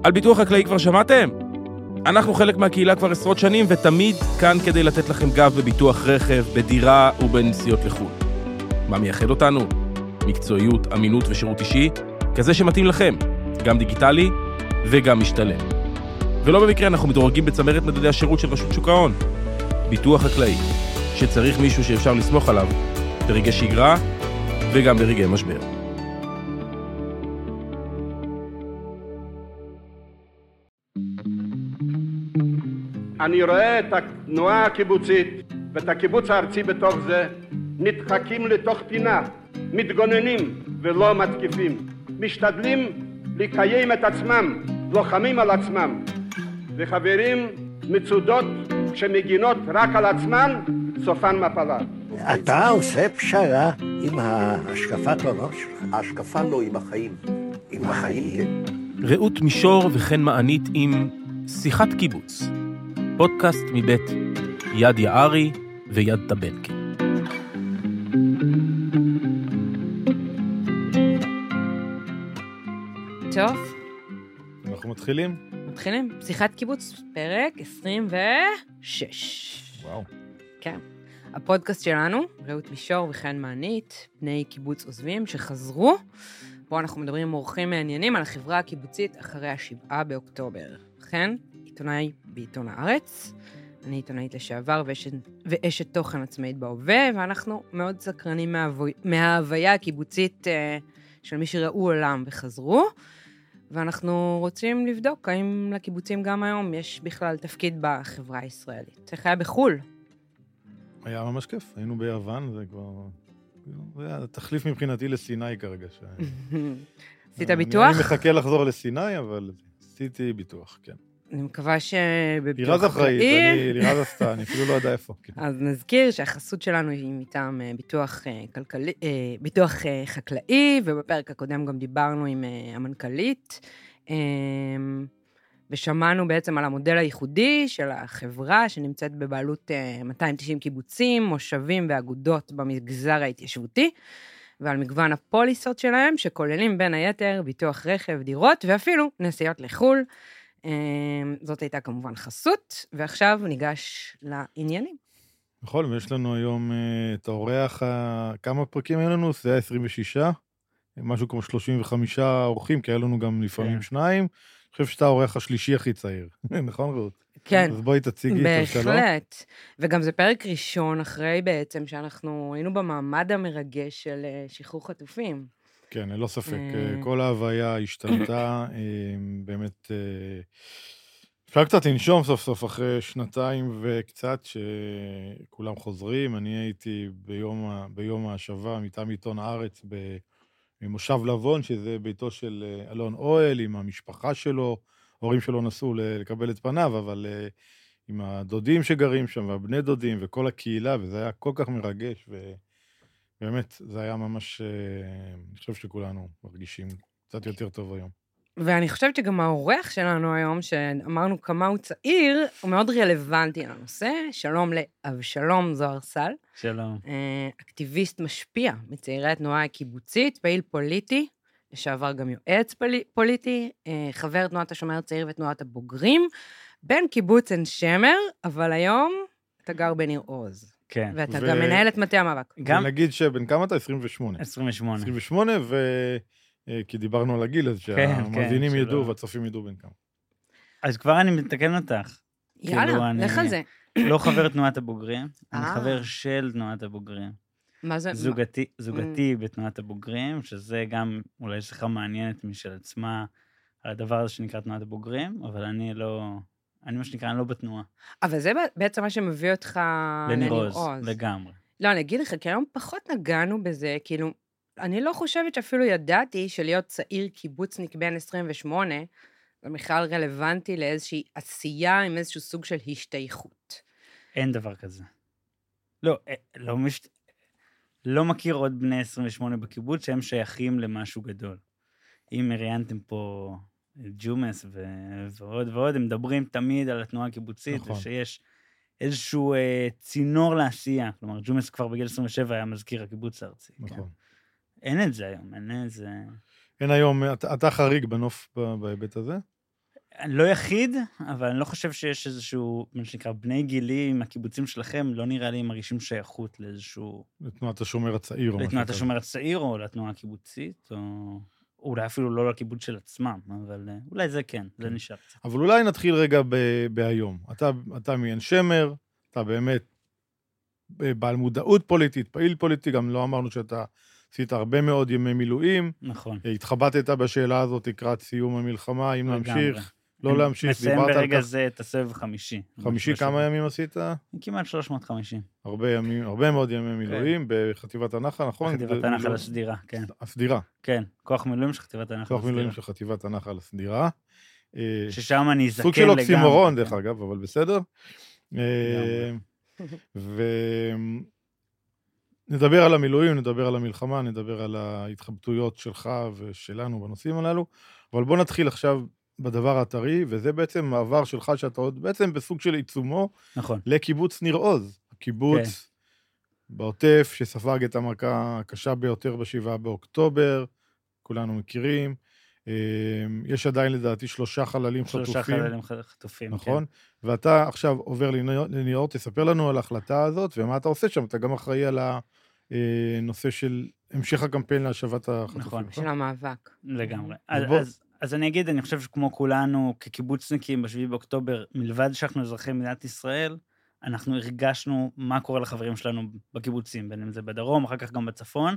על ביטוח חקלאי כבר שמעתם? אנחנו חלק מהקהילה כבר עשרות שנים, ותמיד כאן כדי לתת לכם גב בביטוח רכב, בדירה ובנסיעות לחו"ל. מה מייחד אותנו? מקצועיות, אמינות ושירות אישי, כזה שמתאים לכם, גם דיגיטלי וגם משתלם. ולא במקרה אנחנו מדורגים בצמרת מדדי השירות של רשות שוק ההון. ביטוח חקלאי, שצריך מישהו שאפשר לסמוך עליו, ברגעי שגרה וגם ברגעי משבר. אני רואה את התנועה הקיבוצית ואת הקיבוץ הארצי בתוך זה נדחקים לתוך פינה, מתגוננים ולא מתקיפים, משתדלים לקיים את עצמם, לוחמים על עצמם, וחברים מצודות שמגינות רק על עצמן, סופן מפלה. אתה עושה פשרה עם ההשקפת עולם שלך? ההשקפה לא, עם החיים. עם החיים, כן. רעות מישור וכן מענית עם שיחת קיבוץ. פודקאסט מבית יד יערי ויד טבנקין. טוב. אנחנו מתחילים? מתחילים. שיחת קיבוץ, פרק 26. וואו. כן. הפודקאסט שלנו, רעות מישור וכן מענית, בני קיבוץ עוזבים שחזרו. פה אנחנו מדברים עם אורחים מעניינים על החברה הקיבוצית אחרי 7 באוקטובר. וכן, עיתונאי בעיתון הארץ. אני עיתונאית לשעבר ואשת תוכן עצמאית בהווה, ואנחנו מאוד סקרנים מההוויה הקיבוצית של מי שראו עולם וחזרו, ואנחנו רוצים לבדוק האם לקיבוצים גם היום יש בכלל תפקיד בחברה הישראלית. איך היה בחול? היה ממש כיף, היינו ביוון, זה כבר... זה היה תחליף מבחינתי לסיני כרגע. עשית ביטוח? אני מחכה לחזור לסיני, אבל עשיתי ביטוח, כן. אני מקווה שבביטוח לירז אחראית, לירז עשתה, אני אפילו לא יודע איפה. אז נזכיר שהחסות שלנו היא מטעם ביטוח חקלאי, ובפרק הקודם גם דיברנו עם המנכ"לית, ושמענו בעצם על המודל הייחודי של החברה, שנמצאת בבעלות 290 קיבוצים, מושבים ואגודות במגזר ההתיישבותי, ועל מגוון הפוליסות שלהם, שכוללים בין היתר ביטוח רכב, דירות, ואפילו נסיעות לחו"ל. זאת הייתה כמובן חסות, ועכשיו ניגש לעניינים. נכון, ויש לנו היום את האורח, כמה פרקים היה לנו? זה היה 26, משהו כמו 35 אורחים, כי היה לנו גם לפעמים שניים. אני חושב שאתה האורח השלישי הכי צעיר, נכון רעות? כן. אז בואי תציגי את שלום. בהחלט. וגם זה פרק ראשון אחרי בעצם שאנחנו היינו במעמד המרגש של שחרור חטופים. כן, ללא ספק. כל ההוויה השתנתה, באמת, אפשר קצת לנשום סוף סוף אחרי שנתיים וקצת שכולם חוזרים. אני הייתי ביום ההשבה מטעם עיתון הארץ במושב לבון, שזה ביתו של אלון אוהל, עם המשפחה שלו, הורים שלו נסעו לקבל את פניו, אבל עם הדודים שגרים שם, והבני דודים וכל הקהילה, וזה היה כל כך מרגש, ובאמת זה היה ממש, אני חושב שכולנו מרגישים קצת יותר טוב היום. ואני חושבת שגם האורח שלנו היום, שאמרנו כמה הוא צעיר, הוא מאוד רלוונטי לנושא. שלום לאבשלום זוהר סל. שלום. אקטיביסט משפיע מצעירי התנועה הקיבוצית, פעיל פוליטי, לשעבר גם יועץ פוליטי, חבר תנועת השומר הצעיר ותנועת הבוגרים, בן קיבוץ עין שמר, אבל היום אתה גר בניר עוז. כן. ואתה גם מנהל את מטה המאבק. גם נגיד שבן כמה אתה? 28. 28, כי דיברנו על הגיל, אז שהמאזינים ידעו והצופים ידעו בין כמה. אז כבר אני מתקן אותך. יאללה, לך על זה. לא חבר תנועת הבוגרים, אני חבר של תנועת הבוגרים. מה זה? זוגתי בתנועת הבוגרים, שזה גם אולי שיחה מעניינת משל עצמה, על הדבר הזה שנקרא תנועת הבוגרים, אבל אני מה שנקרא, אני לא בתנועה. אבל זה בעצם מה שמביא אותך לניר עוז. לגמרי. לא, אני אגיד לך, כי היום פחות נגענו בזה, כאילו, אני לא חושבת שאפילו ידעתי שלהיות צעיר קיבוצניק בן 28, זה בכלל רלוונטי לאיזושהי עשייה עם איזשהו סוג של השתייכות. אין דבר כזה. לא מכיר עוד בני 28 בקיבוץ שהם שייכים למשהו גדול. אם ראיינתם פה ג'ומס ועוד ועוד, הם מדברים תמיד על התנועה הקיבוצית, נכון. ושיש איזשהו צינור לעשייה. כלומר, ג'ומס כבר בגיל 27 היה מזכיר הקיבוץ הארצי. נכון. כן. אין את זה היום, אין את זה... אין היום, אתה חריג בנוף בהיבט הזה? אני לא יחיד, אבל אני לא חושב שיש איזשהו, מה שנקרא, בני גילי עם הקיבוצים שלכם, לא נראה לי מרגישים שייכות לאיזשהו... לתנועת השומר הצעיר. לתנועת השומר הצעיר, או לתנועה הקיבוצית, או אולי אפילו לא לקיבוץ של עצמם, אבל אולי זה כן, זה נשאר. אבל אולי נתחיל רגע בהיום. אתה מעין שמר, אתה באמת בעל מודעות פוליטית, פעיל פוליטי, גם לא אמרנו שאתה עשית הרבה מאוד ימי מילואים. נכון. התחבטת בשאלה הזאת לקראת סיום המלחמה, אם להמשיך, לא להמשיך. מסיים ברגע זה את הסבב 5. 5 כמה ימים עשית? כמעט 350. הרבה מאוד ימי מילואים בחטיבת הנחל, נכון? חטיבת הנחל הסדירה, כן. הסדירה. כן, כוח מילואים של חטיבת הנחל הסדירה. כוח מילואים של חטיבת הנחל הסדירה. ששם אני אזכר לגמרי. סוג של אוקסימורון, דרך אגב, אבל בסדר. נדבר על המילואים, נדבר על המלחמה, נדבר על ההתחבטויות שלך ושלנו בנושאים הללו, אבל בוא נתחיל עכשיו בדבר הטרי, וזה בעצם מעבר שלך שאתה עוד בעצם בסוג של עיצומו, נכון. לקיבוץ ניר עוז, הקיבוץ בעוטף שספג את המכה הקשה ביותר ב7 באוקטובר, כולנו מכירים, יש עדיין לדעתי 3 חללים חטופים. 3 חללים חטופים, נכון? כן. ואתה עכשיו עובר לניר עוז, תספר לנו על ההחלטה הזאת, ומה אתה עושה שם, אתה גם אחראי על הנושא של המשך הקמפיין להשבת החטופים. נכון, של המאבק. לגמרי. אז אני אגיד, אני חושב שכמו כולנו, כקיבוצניקים ב7 באוקטובר, מלבד שאנחנו אזרחי מדינת ישראל, אנחנו הרגשנו מה קורה לחברים שלנו בקיבוצים, בין אם זה בדרום, אחר כך גם בצפון.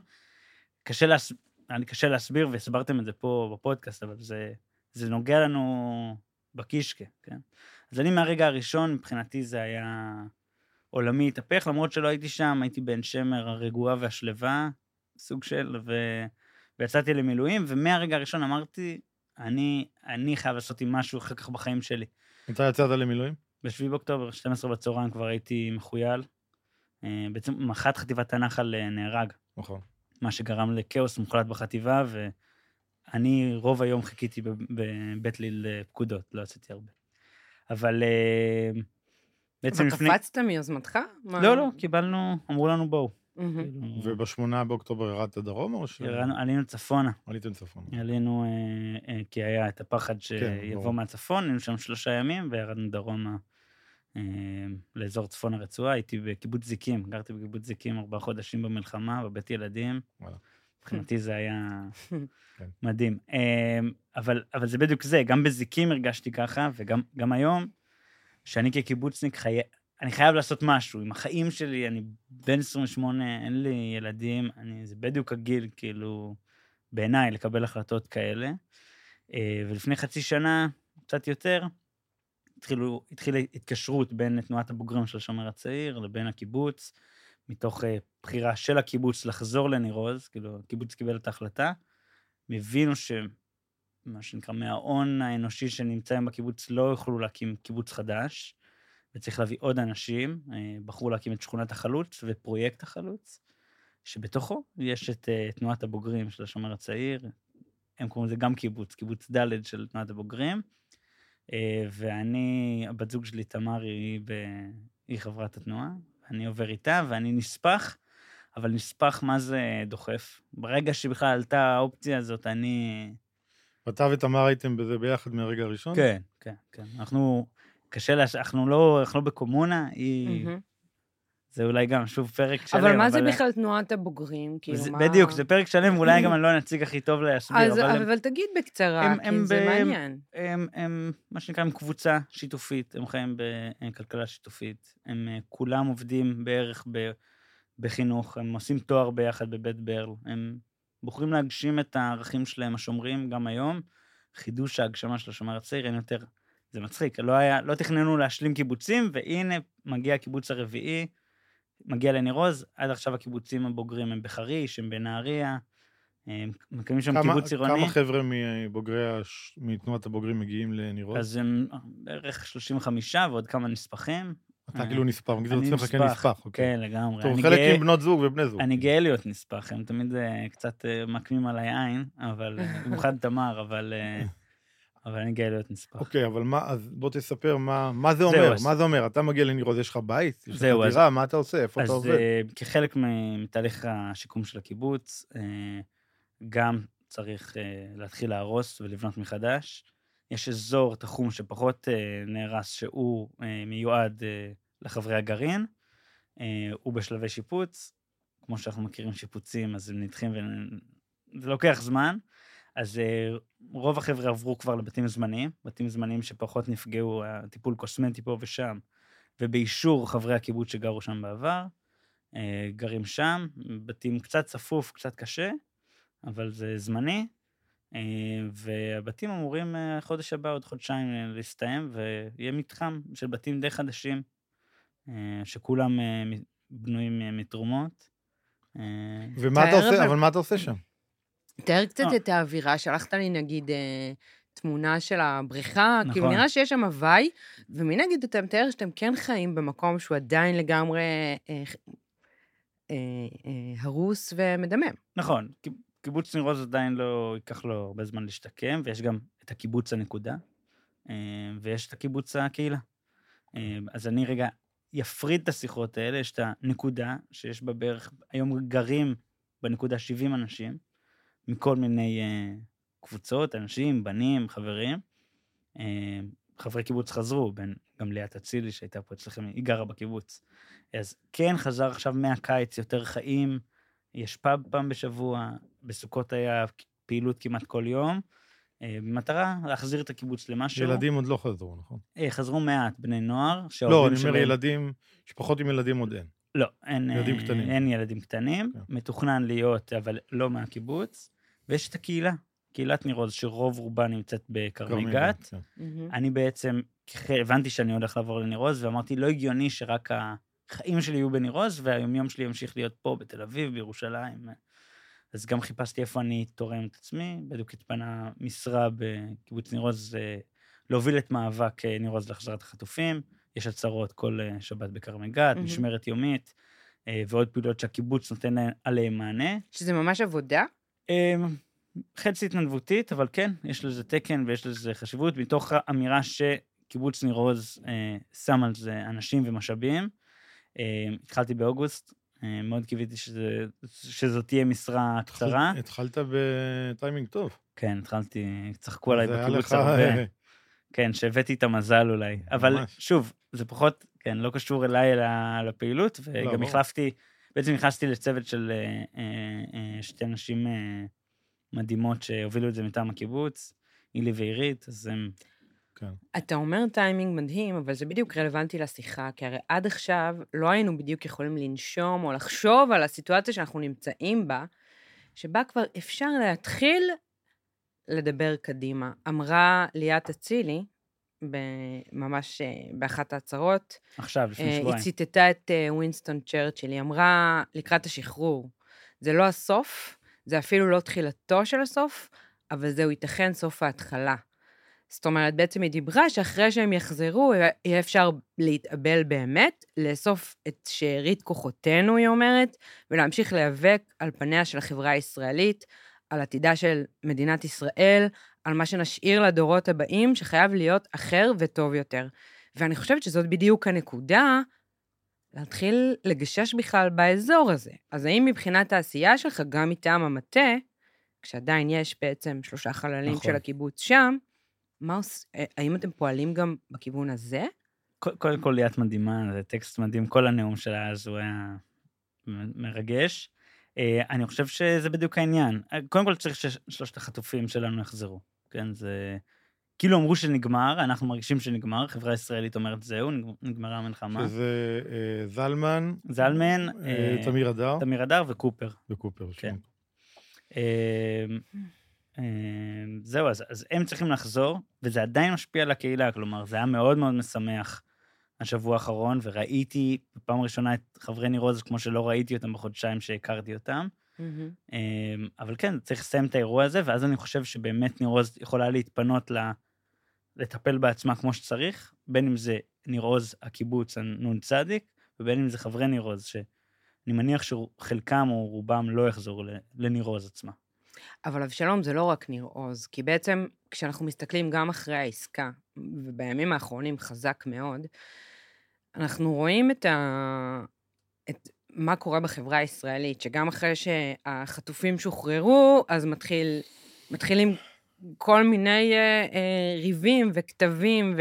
קשה להסביר, והסברתם את זה פה בפודקאסט, אבל זה נוגע לנו בקישקה, כן? אז אני מהרגע הראשון, מבחינתי זה היה עולמי התהפך, למרות שלא הייתי שם, הייתי בן שמר הרגועה והשלווה, סוג של, ויצאתי למילואים, ומהרגע הראשון אמרתי, אני חייב לעשות עם משהו אחר כך בחיים שלי. מתי יצאת למילואים? ב7 באוקטובר, 12 בצהריים כבר הייתי מחוייל, בעצם מח"ט חטיבת הנחל נהרג. נכון. מה שגרם לכאוס מוחלט בחטיבה, ואני רוב היום חיכיתי בבית ליל פקודות, לא עשיתי הרבה. אבל בעצם לפני... וקפצת מיוזמתך? לא, קיבלנו, אמרו לנו בואו. וב8 באוקטובר ירדת דרום או ש... עלינו צפונה. עליתם צפונה. עלינו, כי היה את הפחד שיבוא מהצפון, היינו שם 3 ימים, וירדנו דרומה לאזור צפון הרצועה, הייתי בקיבוץ זיקים, גרתי בקיבוץ זיקים 4 חודשים במלחמה, בבית ילדים. מבחינתי זה היה מדהים. אבל זה בדיוק זה, גם בזיקים הרגשתי ככה, וגם היום, שאני כקיבוצניק אני חייב לעשות משהו, עם החיים שלי, אני בן 28, אין לי ילדים, זה בדיוק הגיל, כאילו, בעיניי, לקבל החלטות כאלה. ולפני חצי שנה, קצת יותר, התחילה התקשרות בין תנועת הבוגרים של השומר הצעיר לבין הקיבוץ, מתוך בחירה של הקיבוץ לחזור לניר עוז, כאילו, הקיבוץ קיבל את ההחלטה, מבינו מה שנקרא, מההון האנושי שנמצאים בקיבוץ לא יוכלו להקים קיבוץ חדש, וצריך להביא עוד אנשים, בחרו להקים את שכונת החלוץ ופרויקט החלוץ, שבתוכו יש את תנועת הבוגרים של השומר הצעיר, הם קוראים לזה גם קיבוץ ד' של תנועת הבוגרים, ואני, הבת זוג שלי תמר היא חברת התנועה, אני עובר איתה ואני נספח, אבל נספח מה זה דוחף. ברגע שבכלל עלתה האופציה הזאת, אתה ותמר הייתם בזה ביחד מהרגע הראשון? כן. אנחנו לא בקומונה, זה אולי גם שוב פרק שלם. אבל מה זה בכלל תנועת הבוגרים? בדיוק, זה פרק שלם, ואולי גם אני לא נציג הכי טוב להסביר. אבל תגיד בקצרה, כי זה מעניין. הם, מה שנקרא, הם קבוצה שיתופית, הם חיים בכלכלה שיתופית, הם כולם עובדים בערך בחינוך, הם עושים תואר ביחד בבית ברל, הם בוחרים להגשים את הערכים שלהם השומרים גם היום, חידוש ההגשמה של השומר הצעיר, אין יותר, זה מצחיק, לא תכננו להשלים קיבוצים, והנה מגיע הקיבוץ הרביעי, מגיע לניר עוז, עד עכשיו הקיבוצים הבוגרים הם בחריש, הם בנהריה, מקיימים שם קיבוץ עירוני. כמה חבר'ה מתנועת הבוגרים מגיעים לניר עוז? אז הם בערך 35 ועוד כמה נספחים. אתה כאילו נספח, מגדיר עצמך כנספח. כן, לגמרי. טוב, חלק עם בנות זוג ובני זוג. אני גאה להיות נספח, הם תמיד קצת מקמים עליי עין, אבל במיוחד תמר, אבל אני גאה להיות נספח. אוקיי, אבל אז בוא תספר מה זה אומר, מה זה אומר? אתה מגיע לניר עוז, יש לך בית? יש לך דירה? מה אתה עושה? איפה אתה עובד? אז כחלק מתהליך השיקום של הקיבוץ, גם צריך להתחיל להרוס ולבנות מחדש. יש אזור תחום שפחות נהרס, שהוא מיועד לחברי הגרעין, הוא בשלבי שיפוץ, כמו שאנחנו מכירים שיפוצים, אז הם נדחים וזה לוקח זמן, אז רוב החבר'ה עברו כבר לבתים זמניים, בתים זמניים שפחות נפגעו, הטיפול קוסמטי פה ושם, ובאישור חברי הקיבוץ שגרו שם בעבר, גרים שם, בתים קצת צפוף, קצת קשה, אבל זה זמני, והבתים אמורים חודש הבא, עוד חודשיים להסתיים, ויהיה מתחם של בתים די חדשים, שכולם בנויים מתרומות. ומה אתה עושה, אבל מה אתה עושה שם? תאר קצת את האווירה, שלחת לי נגיד תמונה של הבריכה, כאילו נראה שיש שם הוואי, ומנגד אתה מתאר שאתם כן חיים במקום שהוא עדיין לגמרי הרוס ומדמם. נכון, קיבוץ ניר עוז עדיין לא ייקח לו הרבה זמן להשתקם, ויש גם את הקיבוץ הנקודה, ויש את הקיבוץ הקהילה. אז אני רגע יפריד את השיחות האלה, יש את הנקודה, שיש בה בערך, היום גרים בנקודה 70 אנשים, מכל מיני קבוצות, אנשים, בנים, חברים. חברי קיבוץ חזרו, גם ליאת אצילי שהייתה פה אצלכם, היא גרה בקיבוץ. אז כן חזר עכשיו מהקיץ יותר חיים, יש פאב פעם בשבוע, בסוכות היה פעילות כמעט כל יום, במטרה להחזיר את הקיבוץ למשהו. ילדים עוד לא חזרו, נכון? חזרו מעט בני נוער. לא, אני אומר ילדים, שפחות עם ילדים עוד אין. לא, אין ילדים קטנים, כן. מתוכנן להיות, אבל לא מהקיבוץ, ויש את הקהילה, קהילת ניר עוז, שרוב רובה נמצאת בכרמי גת. כן. אני בעצם, הבנתי שאני הולך לעבור לניר עוז, ואמרתי, לא הגיוני שרק החיים שלי יהיו בניר עוז, והיומיום שלי ימשיך להיות פה, בתל אביב, בירושלים. אז גם חיפשתי איפה אני תורם את עצמי, בדיוק התפנה משרה בקיבוץ ניר עוז, להוביל את מאבק ניר עוז להחזרת החטופים, יש הצהרות כל שבת בכרמי גת, משמרת יומית, ועוד פעילות שהקיבוץ נותן עליהם מענה. שזה ממש עבודה? חצי התנדבותית, אבל כן, יש לזה תקן ויש לזה חשיבות, מתוך האמירה שקיבוץ ניר עוז שם על זה אנשים ומשאבים. התחלתי באוגוסט, מאוד קיוויתי שזאת תהיה משרה קצרה. התחלת בטיימינג טוב. כן, התחלתי, צחקו עליי בקיבוץ הרבה. כן, שהבאתי את המזל אולי. אבל שוב, זה פחות, כן, לא קשור אליי לפעילות, וגם בעצם נכנסתי לצוות של שתי נשים מדהימות שהובילו את זה מטעם הקיבוץ, אילי ועירית, אז הם... אתה אומר טיימינג מדהים, אבל זה בדיוק רלוונטי לשיחה, כי הרי עד עכשיו לא היינו בדיוק יכולים לנשום או לחשוב על הסיטואציה שאנחנו נמצאים בה, שבה כבר אפשר להתחיל לדבר קדימה. אמרה ליאת אצילי, ממש באחת ההצהרות, עכשיו, לפני שבועיים. היא ציטטה את ווינסטון צ'רצ'יל, היא אמרה לקראת השחרור, זה לא הסוף, זה אפילו לא תחילתו של הסוף, אבל זהו ייתכן סוף ההתחלה. זאת אומרת, בעצם היא דיברה שאחרי שהם יחזרו, יהיה אפשר להתאבל באמת, לאסוף את שארית כוחותינו, היא אומרת, ולהמשיך להיאבק על פניה של החברה הישראלית, על עתידה של מדינת ישראל, על מה שנשאיר לדורות הבאים, שחייב להיות אחר וטוב יותר. ואני חושבת שזאת בדיוק הנקודה, להתחיל לגשש בכלל באזור הזה. אז האם מבחינת העשייה שלך, גם מטעם המטה, כשעדיין יש בעצם 3 חללים נכון. של הקיבוץ שם, האם אתם פועלים גם בכיוון הזה? קודם כל ליאת מדהימה, זה טקסט מדהים, כל הנאום שלה אז הוא היה מרגש. אני חושב שזה בדיוק העניין. קודם כל צריך ששלושת החטופים שלנו יחזרו. כן, זה... כאילו אמרו שנגמר, אנחנו מרגישים שנגמר, חברה ישראלית אומרת זהו, נגמרה המלחמה. שזה זלמן, תמיר אדר וקופר. וקופר, כן. זהו, אז הם צריכים לחזור, וזה עדיין משפיע על הקהילה, כלומר, זה היה מאוד מאוד משמח השבוע האחרון, וראיתי בפעם ראשונה את חברי ניר עוז, כמו שלא ראיתי אותם בחודשיים שהכרתי אותם, אבל כן, צריך לסיים את האירוע הזה, ואז אני חושב שבאמת ניר עוז יכולה להתפנות לטפל בעצמה כמו שצריך, בין אם זה ניר עוז הקיבוץ הנון צדיק, ובין אם זה חברי ניר עוז, שאני מניח שחלקם או רובם לא יחזור לניר עוז עצמה. אבל אבשלום זה לא רק ניר עוז, כי בעצם כשאנחנו מסתכלים גם אחרי העסקה, ובימים האחרונים חזק מאוד, אנחנו רואים את מה קורה בחברה הישראלית, שגם אחרי שהחטופים שוחררו, אז מתחילים כל מיני ריבים וכתבים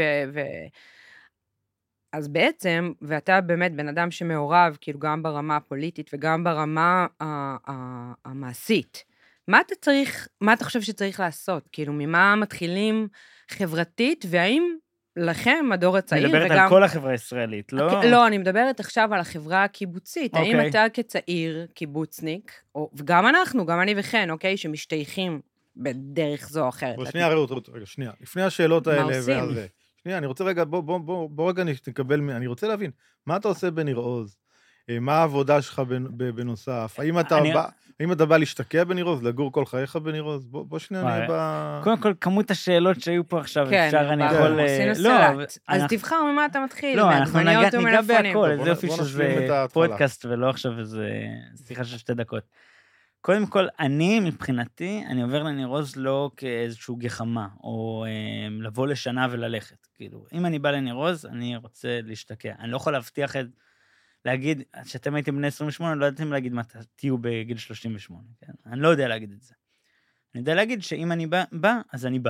אז בעצם, ואתה באמת בן אדם שמעורב, כאילו גם ברמה הפוליטית וגם ברמה המעשית, מה אתה חושב שצריך לעשות? כאילו, ממה מתחילים חברתית, והאם לכם, הדור הצעיר, מדברת על כל החברה הישראלית, לא? לא, אני מדברת עכשיו על החברה הקיבוצית. האם אוקיי. אתה כצעיר קיבוצניק, וגם אנחנו, גם אני וכן, אוקיי, שמשתייכים בדרך זו או אחרת. בוא שנייה, רעות, רגע, שנייה. לפני השאלות האלה, מה עושים? שנייה, אני רוצה רגע, בוא רגע נקבל, אני רוצה להבין, מה אתה עושה בניר עוז? מה העבודה שלך בנוסף? האם אתה בא להשתקע בניר עוז, לגור כל חייך בניר עוז? בוא שנייה נהיה ב... קודם כל, כמות השאלות שהיו פה עכשיו, כן, אפשר, אני יכול... עשינו סלט. אז תבחר ממה אתה מתחיל. לא, אנחנו ניגע בהכל, בוא זה יופי נשלים שזה את ההתחלה. פודקאסט ולא עכשיו איזה שיחה של 2 דקות. קודם כל, אני, מבחינתי, אני עובר לניר עוז לא כאיזשהו גחמה, או לבוא לשנה וללכת. כאילו, אם אני בא לניר עוז, אני רוצה להשתקע. אני לא יכול להבטיח להגיד, שאתם הייתם בני 28, אני לא יודעתם להגיד מה תהיו בגיל 38, כן? אני לא יודע להגיד את זה. אני יודע להגיד שאם אני בא, אז אני בא.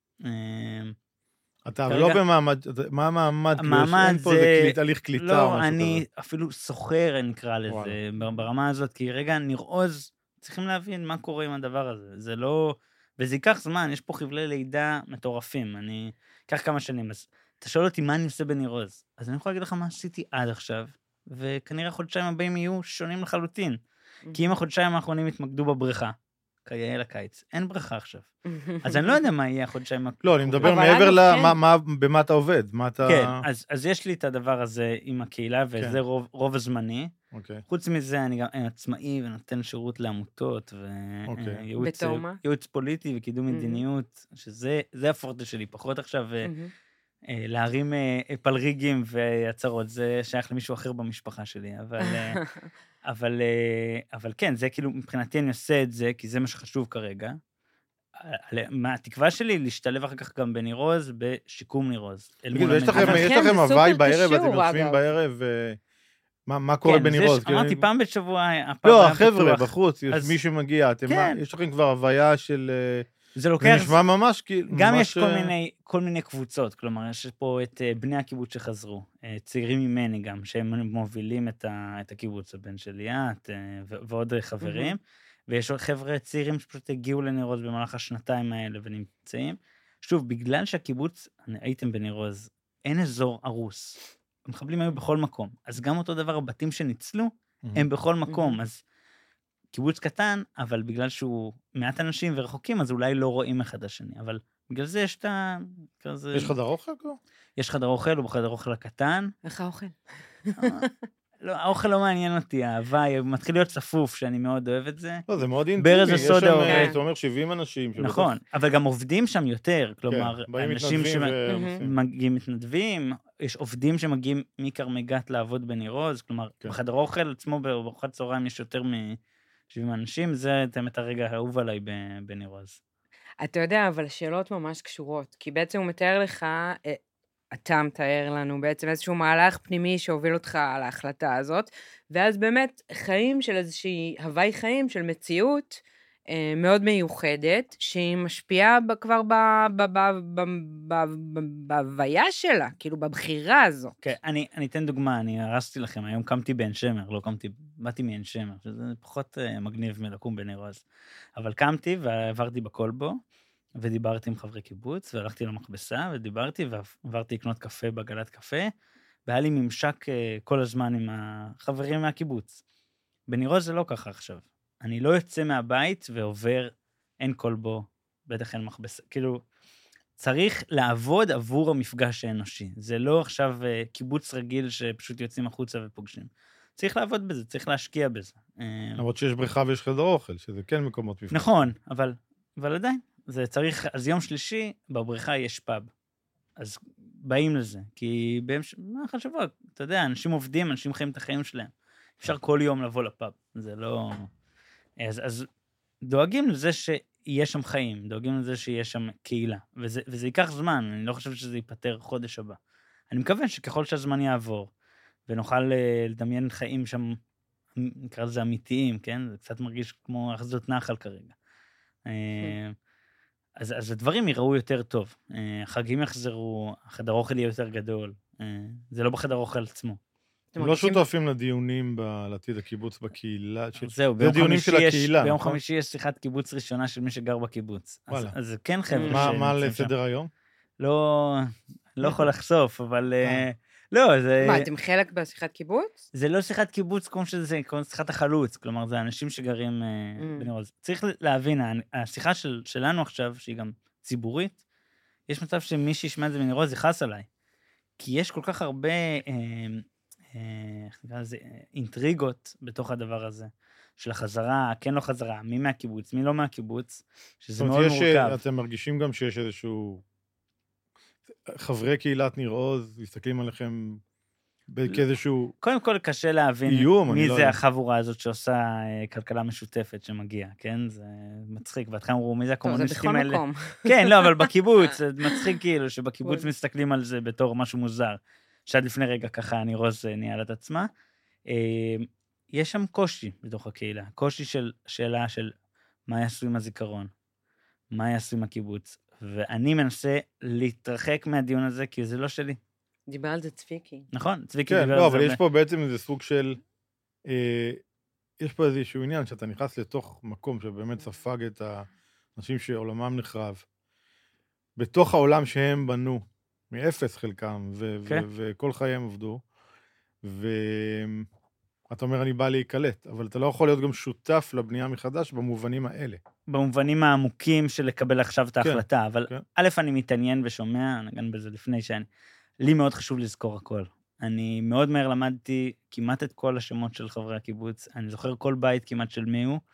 אתה לא במעמד, מה המעמד? המעמד זה הליך קליטה או משהו לא, כזה. אני אפילו סוחר, נקרא לזה, ברמה הזאת, כי רגע, ניר עוז, צריכים להבין מה קורה עם הדבר הזה. זה לא... וזה ייקח זמן, יש פה חבלי לידה מטורפים. אני אקח כמה שנים, אז אתה שואל אותי מה אני עושה בניר עוז. אז אני יכול להגיד לך מה עשיתי עד עכשיו, וכנראה החודשיים הבאים יהיו שונים לחלוטין. כי אם החודשיים האחרונים התמקדו בבריכה, כיאה לקיץ, אין בריכה עכשיו. אז אני לא יודע מה יהיה החודשיים לא, אני מדבר מעבר במה אתה עובד, מה אתה... כן, אז יש לי את הדבר הזה עם הקהילה, וזה רוב הזמני. חוץ מזה, אני גם עצמאי ונותן שירות לעמותות, וייעוץ פוליטי וקידום מדיניות, שזה הפורטה שלי, פחות עכשיו להרים פלריגים והצהרות, זה שייך למישהו אחר במשפחה שלי, אבל כן, זה כאילו, מבחינתי אני עושה את זה, כי זה מה שחשוב כרגע. התקווה שלי להשתלב אחר כך גם בניר עוז, בשיקום ניר עוז. יש לכם הוואי בערב, אתם יושבים בערב, מה קורה בניר עוז? אמרתי, פעם בשבוע... לא, החבר'ה בחוץ, מי שמגיע, יש לכם כבר הוויה של... זה לוקח... זה נשמע ממש כאילו... גם יש כל מיני קבוצות, כלומר, יש פה את בני הקיבוץ שחזרו, צעירים ממני גם, שהם מובילים את הקיבוץ, הבן של ליאת, ועוד חברים, ויש עוד חבר'ה צעירים שפשוט הגיעו לניר עוז במהלך השנתיים האלה ונמצאים. שוב, בגלל שהקיבוץ, הייתם בניר עוז, אין אזור ארוס. המחבלים היו בכל מקום. אז גם אותו דבר, הבתים שניצלו, הם בכל מקום. אז קיבוץ קטן, אבל בגלל שהוא מעט אנשים ורחוקים, אז אולי לא רואים אחד השני. אבל בגלל זה יש את ה... יש חדר אוכל? יש חדר אוכל, הוא בחדר אוכל הקטן. איך האוכל? לא, האוכל לא מעניין אותי, האהבה, מתחיל להיות צפוף, שאני מאוד אוהב את זה. לא, זה מאוד אינטימי. ברז הסודה עובד. אתה אומר 70 אנשים. נכון, אבל גם עובדים שם יותר, כלומר, אנשים שמגיעים מתנדבים, יש עובדים שמגיעים מכרמי גת לעבוד בניר עוז, כלומר, בחדר אוכל עצמו, בארוחת צהריים יש יותר מ-70 אנשים, זה את הרגע האהוב עליי בניר עוז. אתה יודע, אבל שאלות ממש קשורות, כי בעצם הוא מתאר לך... אתה מתאר לנו בעצם איזשהו מהלך פנימי שהוביל אותך על ההחלטה הזאת, ואז באמת חיים של איזושהי הווי חיים של מציאות מאוד מיוחדת, שהיא משפיעה כבר בהוויה שלה, כאילו בבחירה הזו. כן, אני אתן דוגמה, אני הרסתי לכם, היום קמתי בעין שמר, לא קמתי, באתי מעין שמר, שזה פחות מגניב מלקום בניר עוז, אבל קמתי ועברתי בקולבו, ודיברתי עם חברי קיבוץ, והלכתי למכבסה, ודיברתי, ועברתי לקנות קפה בעגלת קפה, והיה לי ממשק כל הזמן עם החברים מהקיבוץ. בניר עוז זה לא ככה עכשיו. אני לא יוצא מהבית ועובר, אין קולבו, בטח אין מכבסה. כאילו, צריך לעבוד עבור המפגש האנושי. זה לא עכשיו קיבוץ רגיל שפשוט יוצאים החוצה ופוגשים. צריך לעבוד בזה, צריך להשקיע בזה. למרות שיש בריכה ויש חדר אוכל, שזה כן מקומות מפגש. נכון, אבל עדיין. זה צריך, אז יום שלישי, בבריכה יש פאב. אז באים לזה, כי במהלך השבוע, אתה יודע, אנשים עובדים, אנשים חיים את החיים שלהם. אפשר כל יום לבוא לפאב, זה לא... אז דואגים לזה שיש שם חיים, דואגים לזה שיש שם קהילה, וזה ייקח זמן, אני לא חושב שזה ייפטר חודש הבא. אני מקווה שככל שהזמן יעבור, ונוכל לדמיין חיים שם, נקרא לזה אמיתיים, כן? זה קצת מרגיש כמו אחזות נחל כרגע. אז הדברים ייראו יותר טוב. החגים יחזרו, החדר אוכל יהיה יותר גדול. זה לא בחדר אוכל עצמו. הם לא שותפים לדיונים לעתיד הקיבוץ בקהילה. זהו, ביום חמישי יש שיחת קיבוץ ראשונה של מי שגר בקיבוץ. אז זה כן חבר'ה. מה לסדר היום? לא יכול לחשוף, אבל... לא, זה... מה, אתם חלק בשיחת קיבוץ? זה לא שיחת קיבוץ כמו שזה, כמו שיחת החלוץ, כלומר, זה אנשים שגרים בניר עוז. צריך להבין, השיחה שלנו עכשיו, שהיא גם ציבורית, יש מצב שמי שישמע את זה בניר עוז יכעס עליי. כי יש כל כך הרבה איך נקרא לזה, אינטריגות בתוך הדבר הזה, של החזרה, כן לא חזרה, מי מהקיבוץ, מי לא מהקיבוץ, שזה מאוד מורכב. אתם מרגישים גם שיש איזשהו... חברי קהילת ניר עוז, מסתכלים עליכם כאיזשהו... קודם כל קשה להבין מי זה החבורה הזאת שעושה כלכלה משותפת שמגיע, כן? זה מצחיק, ואתכם אמרו, מי זה הקומוניסטים האלה? זה בכל מקום. כן, לא, אבל בקיבוץ, זה מצחיק כאילו, שבקיבוץ מסתכלים על זה בתור משהו מוזר, שעד לפני רגע ככה ניר עוז ניהל את עצמה. יש שם קושי בתוך הקהילה, קושי של שאלה של מה יעשו עם הזיכרון, מה יעשו עם הקיבוץ, ואני מנסה להתרחק מהדיון הזה, כי זה לא שלי. דיבר על זה צביקי. נכון, צביקי כן, דיבר לא, על זה. אבל יש פה בעצם איזה סוג של... יש פה איזשהו עניין שאתה נכנס לתוך מקום שבאמת ספג את האנשים שעולמם נחרב, בתוך העולם שהם בנו, מאפס חלקם, וכל חייהם עבדו, אתה אומר, אני בא להיקלט, אבל אתה לא יכול להיות גם שותף לבנייה מחדש במובנים האלה. במובנים העמוקים של לקבל עכשיו את ההחלטה, אבל א', אני מתעניין ושומע, נגן בזה לפני לי מאוד חשוב לזכור הכל. אני מאוד מהר למדתי כמעט את כל השמות של חברי הקיבוץ, אני זוכר כל בית כמעט של מי הוא,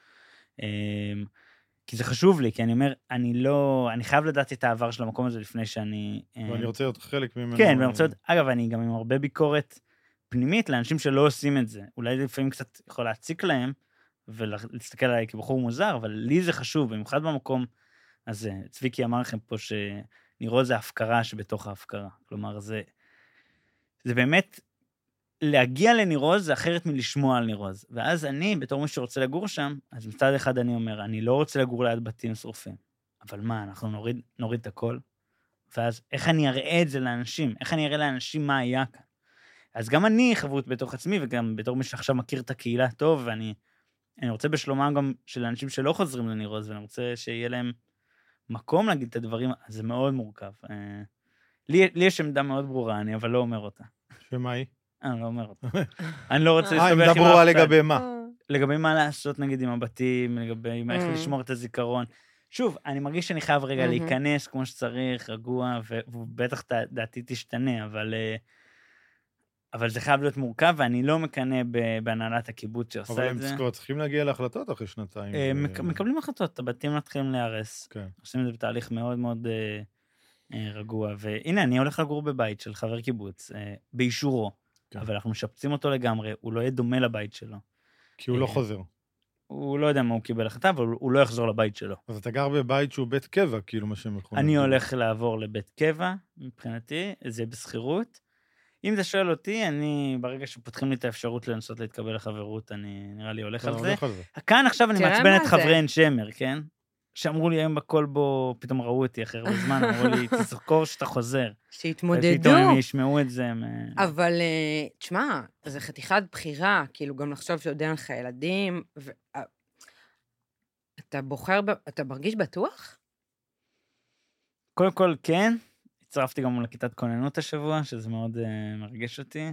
כי זה חשוב לי, כי אני אומר, אני חייב לדעת את העבר של המקום הזה לפני שאני... ואני רוצה להיות חלק ממנו. כן, ואני רוצה להיות, אגב, אני גם עם הרבה ביקורת פנימית לאנשים שלא עושים את זה. אולי לפעמים קצת יכול להציק להם, ולהסתכל עליי כבחור מוזר, אבל לי זה חשוב, במיוחד במקום הזה. צביקי אמר לכם פה שניר עוז זה ההפקרה שבתוך ההפקרה. כלומר, זה באמת, להגיע לניר עוז זה אחרת מלשמוע על ניר עוז. ואז אני, בתור מי שרוצה לגור שם, אז מצד אחד אני אומר, אני לא רוצה לגור ליד בתים שרופים. אבל מה, אנחנו נוריד את הכל? ואז איך אני אראה את זה לאנשים? איך אני אראה לאנשים מה היה כאן? אז גם אני חברות בתוך עצמי, וגם בתור מי שעכשיו מכיר את הקהילה טוב, ואני רוצה בשלומם גם של אנשים שלא חוזרים לניר עוז, ואני רוצה שיהיה להם מקום להגיד את הדברים, אז זה מאוד מורכב. לי יש עמדה מאוד ברורה, אני אבל לא אומר אותה. שמה היא? אני לא אומר אותה. אני לא רוצה להסתבך עם עמדה ברורה לגבי מה? לגבי מה לעשות נגיד עם הבתים, לגבי איך לשמור את הזיכרון. שוב, אני מרגיש שאני חייב רגע להיכנס כמו שצריך, רגוע, ובטח דעתי תשתנה, אבל זה חייב להיות מורכב, ואני לא מקנה בהנהלת הקיבוץ שעושה את זה. אבל הם צריכים להגיע להחלטות אחרי שנתיים. מקבלים החלטות, הבתים מתחילים להרס. עושים את זה בתהליך מאוד מאוד רגוע, והנה, אני הולך לגור בבית של חבר קיבוץ, באישורו, אבל אנחנו משפצים אותו לגמרי, הוא לא יהיה דומה לבית שלו. כי הוא לא חוזר. הוא לא יודע מה הוא קיבל החלטה, אבל הוא לא יחזור לבית שלו. אז אתה גר בבית שהוא בית קבע, כאילו מה שהם יכולים. אני הולך לעבור לבית קבע, מבחינתי, זה בסחירות. אם זה שואל אותי, אני, ברגע שפותחים לי את האפשרות לנסות להתקבל לחברות, אני נראה לי הולך על זה. כאן עכשיו אני מעצבן את חברי עין שמר, כן? שאמרו לי היום בכל בו, פתאום ראו אותי אחרי הרבה זמן, אמרו לי, תזכור שאתה חוזר. שהתמודדו. ופתאום הם ישמעו את זה. אבל, תשמע, זה חתיכת בחירה, כאילו גם לחשוב שעוד אין לך ילדים, אתה בוחר, אתה מרגיש בטוח? קודם כל, כן. הצטרפתי גם לכיתת כוננות השבוע, שזה מאוד מרגש אותי.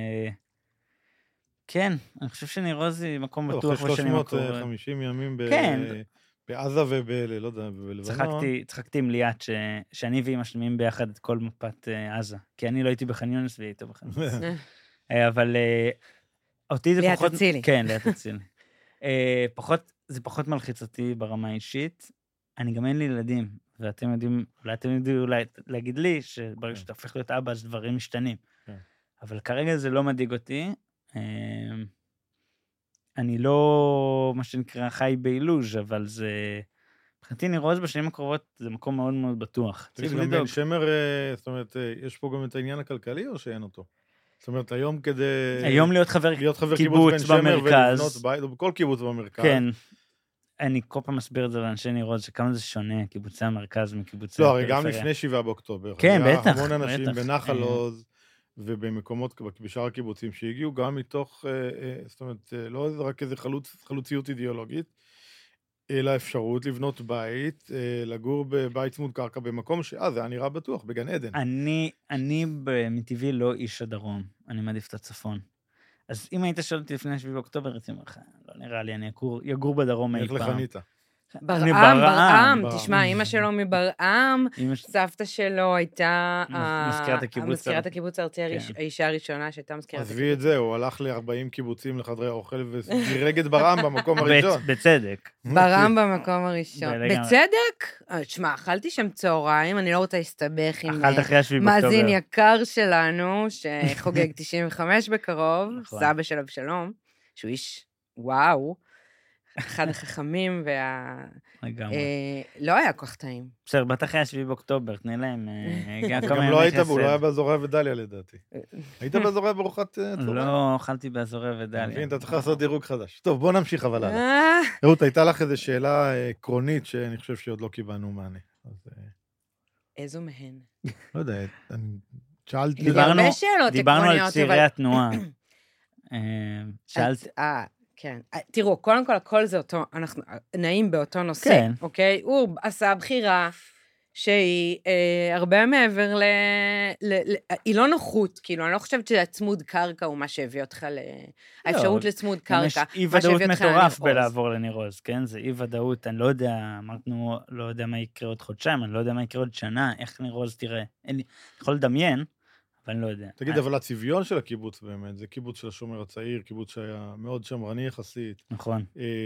כן, אני חושב שניר עוז היא מקום בטוח בשנים הקרובות. 350 ימים בעזה לא יודע, בלבנון. צחקתי עם ליאת שאני ואמא שלמים ביחד את כל מפת עזה, כי אני לא הייתי בח'אן יונס והיא הייתה בח'אן יונס. אבל אותי זה פחות... ליאת אצילי. כן, ליאת אצילי. זה פחות מלחיץ אותי ברמה האישית. אני גם אין לי ילדים, ואתם יודעים, אולי להגיד לי, שברגע שאתה הופך להיות אבא, אז דברים משתנים. אבל כרגע זה לא מדאיג אותי. אני לא, מה שנקרא, חי באילוז', אבל זה... מבחינתי ניר עוז בשנים הקרובות, זה מקום מאוד מאוד בטוח. צריך לדאוג. שמר, זאת אומרת, יש פה גם את העניין הכלכלי, או שאין אותו? זאת אומרת, היום כדי... היום להיות חבר קיבוץ במרכז. ולבנות בית, או בכל קיבוץ במרכז. כן. אני כל פעם מסביר את זה לאנשי ניר עוז, שכמה זה שונה, קיבוצי המרכז מקיבוצי לא, הרי גם לפני 7 באוקטובר. כן, בטח. היה המון אנשים בנחל עוז, ובמקומות, בשאר הקיבוצים שהגיעו גם מתוך, זאת אומרת, לא רק איזה חלוציות אידיאולוגית, אלא אפשרות לבנות בית, לגור בבית צמוד קרקע במקום זה היה נראה בטוח, בגן עדן. אני מטבעי לא איש הדרום, אני מעדיף את הצפון. אז אם היית שואל אותי לפני 7 באוקטובר, הייתי אומר לך, לא נראה לי, אני יגור בדרום אי פעם. איך לחנית? ברעם, תשמע, אמא שלו מברעם, סבתא שלו הייתה מזכירת הקיבוץ הארצי, האישה הראשונה שהייתה מזכירת הקיבוץ. עזבי את זה, הוא הלך ל-40 קיבוצים לחדרי האוכל ודירג את ברעם במקום הראשון. בצדק. ברעם במקום הראשון. בצדק? תשמע, אכלתי שם צהריים, אני לא רוצה להסתבך עם מאזין יקר שלנו, שחוגג 95 בקרוב, סבא של אבשלום, שהוא איש וואו, אחד החכמים לא היה כל כך טעים. בסדר, בטח היה 7 באוקטובר, תני להם גם לא היית בו, לא היה באזורי ודליה לדעתי. היית באזורי ברוכת צהריים? לא, אכלתי באזורי ודליה. מבין, אתה צריך לעשות דירוג חדש. טוב, בוא נמשיך אבל הלאה. רעות, הייתה לך איזו שאלה עקרונית שאני חושב שעוד לא קיבלנו מענה. איזו מהן? לא יודע, אני שאלתי... דיברנו על צירי התנועה. שאלת... כן. תראו, קודם כל, הכל זה אותו, אנחנו נעים באותו נושא, כן. אוקיי? הוא עשה בחירה שהיא הרבה מעבר היא לא נוחות, כאילו, אני לא חושבת שהצמוד קרקע הוא מה שהביא אותך האפשרות לצמוד קרקע. יש אי-ודאות מטורף בלעבור לניר עוז, כן? זה אי-ודאות, אני לא יודע, אמרנו, לא יודע מה יקרה עוד חודשיים, אני לא יודע מה יקרה עוד שנה, איך ניר עוז תראה. אני יכול לדמיין, ואני לא יודע. תגיד, אבל הצביון של הקיבוץ באמת, זה קיבוץ של השומר הצעיר, קיבוץ שהיה מאוד שמרני יחסית. נכון.